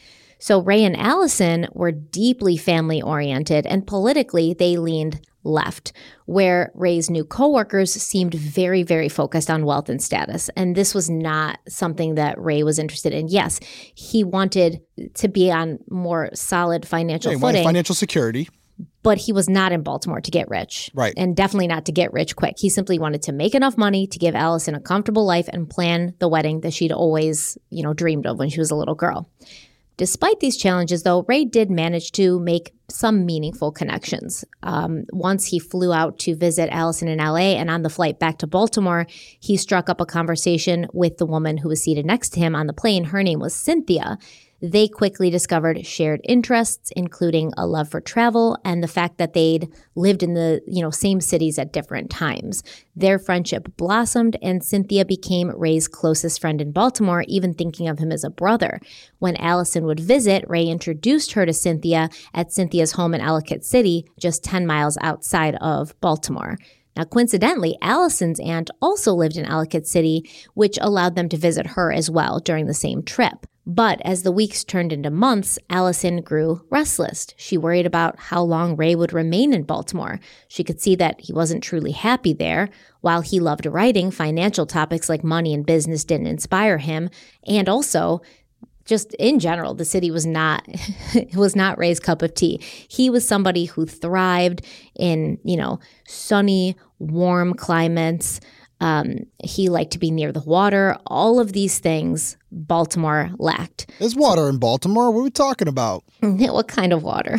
B: So Ray and Allison were deeply family oriented, and politically they leaned left, where Ray's new coworkers seemed very, very focused on wealth and status. And this was not something that Ray was interested in. Yes, he wanted to be on more solid financial
C: yeah, he
B: footing.
C: wanted financial security.
B: But he was not in Baltimore to get rich.
C: Right.
B: And definitely not to get rich quick. He simply wanted to make enough money to give Allison a comfortable life and plan the wedding that she'd always, you know, dreamed of when she was a little girl. Despite these challenges, though, Ray did manage to make some meaningful connections. Um, once he flew out to visit Allison in L A, and on the flight back to Baltimore, he struck up a conversation with the woman who was seated next to him on the plane. Her name was Cynthia. They quickly discovered shared interests, including a love for travel and the fact that they'd lived in the, you know, same cities at different times. Their friendship blossomed, and Cynthia became Ray's closest friend in Baltimore, even thinking of him as a brother. When Allison would visit, Ray introduced her to Cynthia at Cynthia's home in Ellicott City, just ten miles outside of Baltimore. Now, coincidentally, Allison's aunt also lived in Ellicott City, which allowed them to visit her as well during the same trip. But as the weeks turned into months, Allison grew restless. She worried about how long Ray would remain in Baltimore. She could see that he wasn't truly happy there. While he loved writing, financial topics like money and business didn't inspire him. And also, just in general, the city was not it was not Ray's cup of tea. He was somebody who thrived in, you know, sunny, warm climates. Um, he liked to be near the water. All of these things Baltimore lacked.
C: There's water in Baltimore. What are we talking about?
B: What kind of water?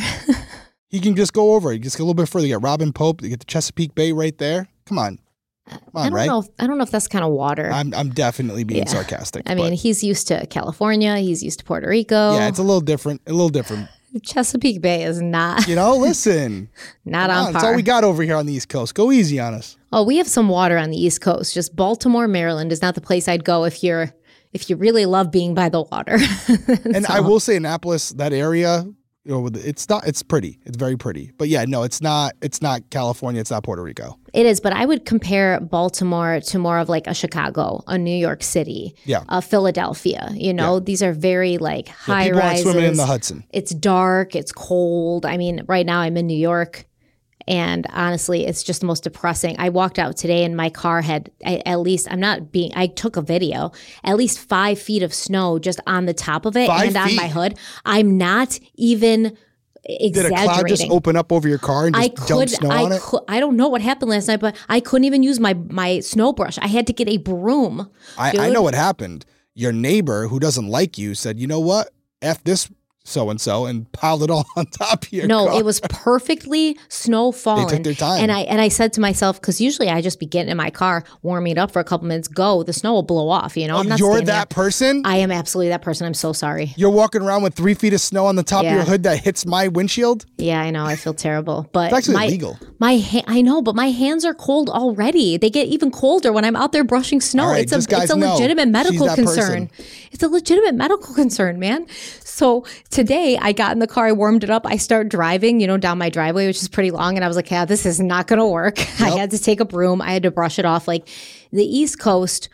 C: He can just go over it. Just go a little bit further. You get Robin Pope. You get the Chesapeake Bay right there. Come on. Come on,
B: I don't
C: right?
B: know if, I don't know if that's kind of water.
C: I'm I'm definitely being yeah. sarcastic.
B: I mean, he's used to California. He's used to Puerto Rico.
C: Yeah, it's a little different. A little different.
B: Chesapeake Bay is not.
C: You know, listen.
B: not on, on par.
C: That's all we got over here on the East Coast. Go easy on us.
B: Oh, we have some water on the East Coast. Just Baltimore, Maryland is not the place I'd go if you're if you really love being by the water.
C: And so. I will say Annapolis, that area, you know, it's not. It's pretty. It's very pretty. But yeah, no, it's not. It's not California. It's not Puerto Rico.
B: It is, but I would compare Baltimore to more of like a Chicago, a New York City,
C: yeah.
B: a Philadelphia. You know, yeah. these are very like high
C: yeah, people
B: rises.
C: People swimming in the Hudson.
B: It's dark. It's cold. I mean, right now I'm in New York. And honestly, it's just the most depressing. I walked out today and my car had at least, I'm not being, I took a video, at least five feet of snow just on the top of it
C: five
B: and
C: feet?
B: on my hood. I'm not even exaggerating.
C: Did a cloud just open up over your car and just
B: I
C: dump
B: could,
C: snow
B: I
C: on it?
B: Could, I don't know what happened last night, but I couldn't even use my, my snow brush. I had to get a broom.
C: I, I know what happened. Your neighbor who doesn't like you said, you know what? F this so-and-so and piled it all on top of your
B: No,
C: car.
B: it was perfectly snow falling.
C: They took their time.
B: And I and I said to myself, because usually I just be getting in my car, warming it up for a couple minutes, go, the snow will blow off, you know?
C: Oh,
B: I'm not
C: you're
B: staying
C: that
B: there.
C: person?
B: I am absolutely that person. I'm so sorry.
C: You're walking around with three feet of snow on the top
B: Yeah.
C: of your hood that hits my windshield?
B: Yeah, I know. I feel terrible. But
C: It's actually
B: my,
C: illegal.
B: My ha- I know, but my hands are cold already. They get even colder when I'm out there brushing snow.
C: All right,
B: it's a
C: just guys
B: it's a
C: know
B: legitimate
C: she's
B: medical
C: that
B: concern.
C: person.
B: It's a legitimate medical concern, man. So today I got in the car, I warmed it up, I start driving, you know, down my driveway, which is pretty long, and I was like, yeah, this is not going to work. Yep. I had to take a broom. I had to brush it off. Like the East Coast,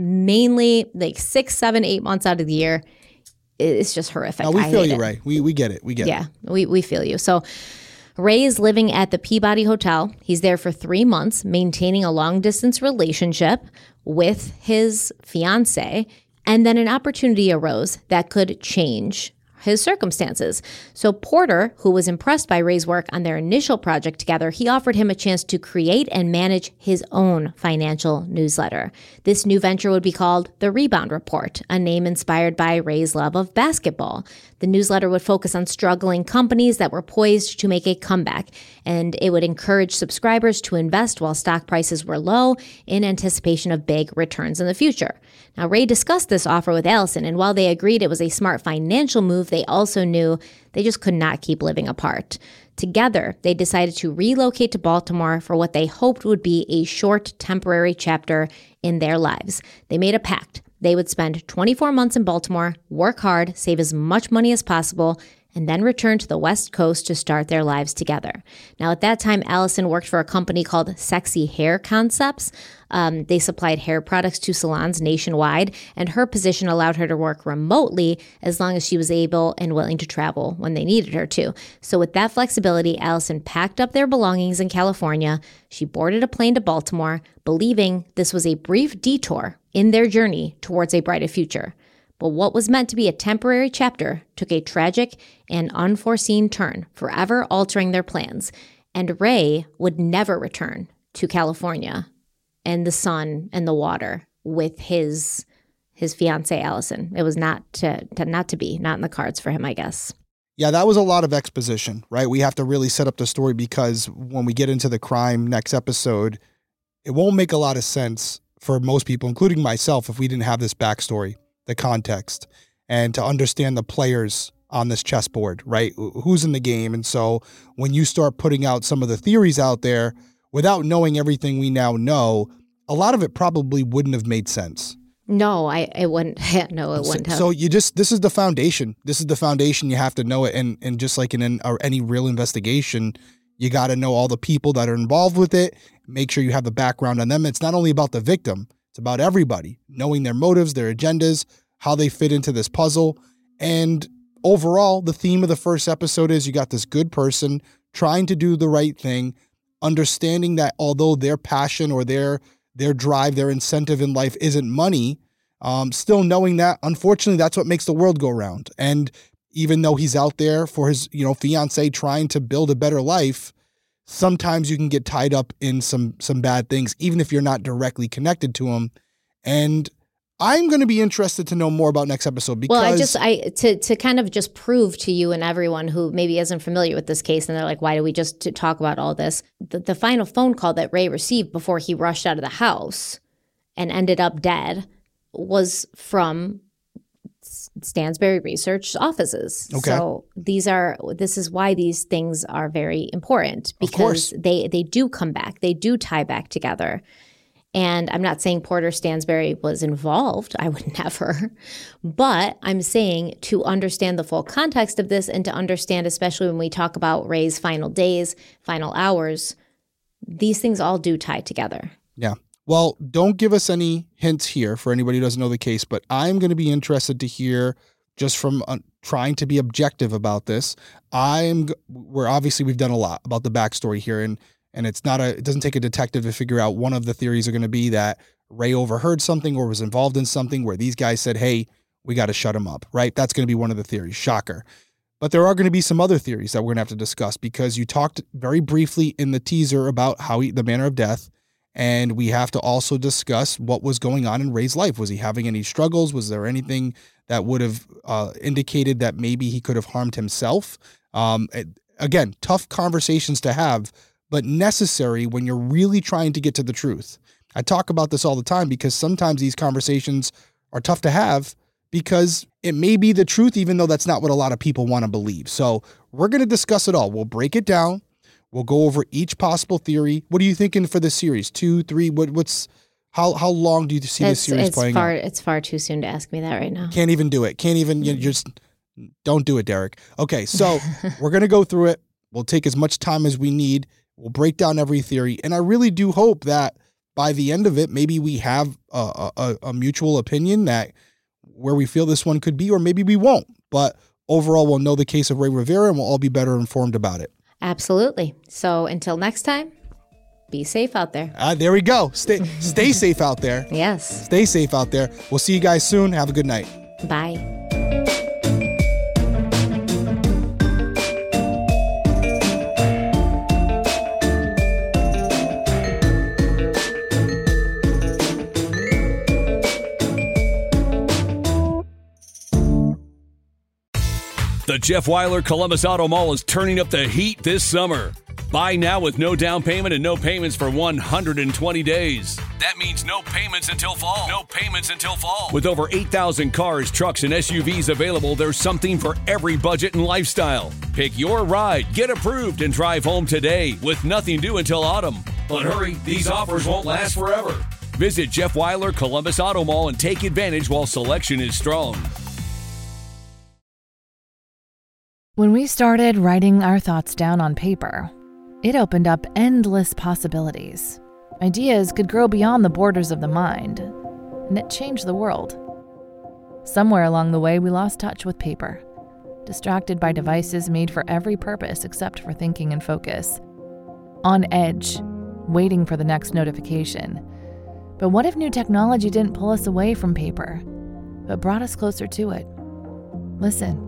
B: mainly like six, seven, eight months out of the year, it's just horrific.
C: No, we
B: I
C: feel
B: hate
C: you,
B: it.
C: Ray. We we get it. We get
B: Yeah,
C: it.
B: we, we feel you. So Ray is living at the Peabody Hotel. He's there for three months, maintaining a long-distance relationship with his fiance. And then an opportunity arose that could change his circumstances. So Porter, who was impressed by Ray's work on their initial project together, he offered him a chance to create and manage his own financial newsletter. This new venture would be called The Rebound Report, a name inspired by Ray's love of basketball. The newsletter would focus on struggling companies that were poised to make a comeback, and it would encourage subscribers to invest while stock prices were low in anticipation of big returns in the future. Now, Ray discussed this offer with Allison, and while they agreed it was a smart financial move, they also knew They just could not keep living apart. Together, they decided to relocate to Baltimore for what they hoped would be a short, temporary chapter in their lives. They made a pact. They would spend twenty-four months in Baltimore, work hard, save as much money as possible, and then return to the West Coast to start their lives together. Now, at that time, Allison worked for a company called Sexy Hair Concepts. Um, they supplied hair products to salons nationwide, and her position allowed her to work remotely as long as she was able and willing to travel when they needed her to. So with that flexibility, Allison packed up their belongings in California. She boarded a plane to Baltimore, believing this was a brief detour in their journey towards a brighter future. But what was meant to be a temporary chapter took a tragic and unforeseen turn, forever altering their plans. And Ray would never return to California and the sun and the water with his his fiancée, Allison. It was not to, to not to be, not in the cards for him, I guess.
C: Yeah, that was a lot of exposition, right? We have to really set up the story because when we get into the crime next episode, it won't make a lot of sense for most people, including myself, if we didn't have this backstory, the context, and to understand the players on this chessboard, right? Who's in the game. And so when you start putting out some of the theories out there without knowing everything we now know, a lot of it probably wouldn't have made sense.
B: No, I it wouldn't. No, it wouldn't
C: so,
B: have.
C: So you just, this is the foundation. This is the foundation. You have to know it. And and just like in an, or any real investigation, you got to know all the people that are involved with it. Make sure you have the background on them. It's not only about the victim. It's about everybody, knowing their motives, their agendas, how they fit into this puzzle. And overall, the theme of the first episode is you got this good person trying to do the right thing, understanding that although their passion or their their drive, their incentive in life isn't money, um, still knowing that, unfortunately, that's what makes the world go round. And even though he's out there for his, you know, fiance trying to build a better life, sometimes you can get tied up in some some bad things, even if you're not directly connected to him. And I'm going to be interested to know more about next episode because...
B: Well, I just, I to to kind of just prove to you and everyone who maybe isn't familiar with this case, and they're like, why do we just to talk about all this? The, the final phone call that Ray received before he rushed out of the house and ended up dead was from Stansberry Research offices.
C: Okay.
B: So these are, this is why these things are very important, because they, they do come back. They do tie back together. And I'm not saying Porter Stansberry was involved. I would never. But I'm saying to understand the full context of this and to understand, especially when we talk about Ray's final days, final hours, these things all do tie together.
C: Yeah. Well, don't give us any hints here for anybody who doesn't know the case, but I'm going to be interested to hear just from uh, trying to be objective about this. I'm, we're obviously, we've done a lot about the backstory here, and And it's not a, it doesn't take a detective to figure out. One of the theories are going to be that Ray overheard something or was involved in something where these guys said, hey, we got to shut him up, right? That's going to be one of the theories. Shocker. But there are going to be some other theories that we're going to have to discuss because you talked very briefly in the teaser about how he, the manner of death. And we have to also discuss what was going on in Ray's life. Was he having any struggles? Was there anything that would have uh, indicated that maybe he could have harmed himself? Um, it, again, tough conversations to have, but necessary when you're really trying to get to the truth. I talk about this all the time because sometimes these conversations are tough to have because it may be the truth, even though that's not what a lot of people want to believe. So we're going to discuss it all. We'll break it down. We'll go over each possible theory. What are you thinking for the series? Two, three, what, what's, how, how long do you see
B: it's,
C: this series
B: it's
C: playing
B: far,
C: out?
B: It's far too soon to ask me that right now.
C: Can't even do it. Can't even, you know, just don't do it, Derek. Okay. So we're going to go through it. We'll take as much time as we need. We'll break down every theory. And I really do hope that by the end of it, maybe we have a, a, a mutual opinion that where we feel this one could be, or maybe we won't. But overall, we'll know the case of Ray Rivera and we'll all be better informed about it.
B: Absolutely. So until next time, be safe out there.
C: Ah, there we go. Stay, stay safe out there.
B: Yes.
C: Stay safe out there. We'll see you guys soon. Have a good night.
B: Bye.
A: The Jeff Weiler Columbus Auto Mall is turning up the heat this summer. Buy now with no down payment and no payments for one hundred twenty days. That means no payments until fall. No payments until fall. With over eight thousand cars, trucks, and S U Vs available, there's something for every budget and lifestyle. Pick your ride, get approved, and drive home today with nothing due until autumn. But hurry, these offers won't last forever. Visit Jeff Weiler Columbus Auto Mall and take advantage while selection is strong.
I: When we started writing our thoughts down on paper, it opened up endless possibilities. Ideas could grow beyond the borders of the mind, and it changed the world. Somewhere along the way, we lost touch with paper, distracted by devices made for every purpose except for thinking and focus. On edge, waiting for the next notification. But what if new technology didn't pull us away from paper, but brought us closer to it? Listen.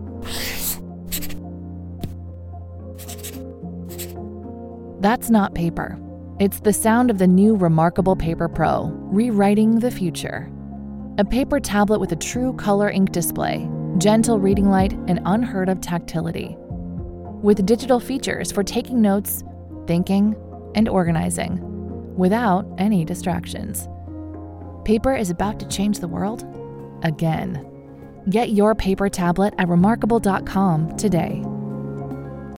I: That's not paper. It's the sound of the new Remarkable Paper Pro, rewriting the future. A paper tablet with a true color ink display, gentle reading light, and unheard of tactility. With digital features for taking notes, thinking, and organizing, without any distractions. Paper is about to change the world again. Get your paper tablet at remarkable dot com today.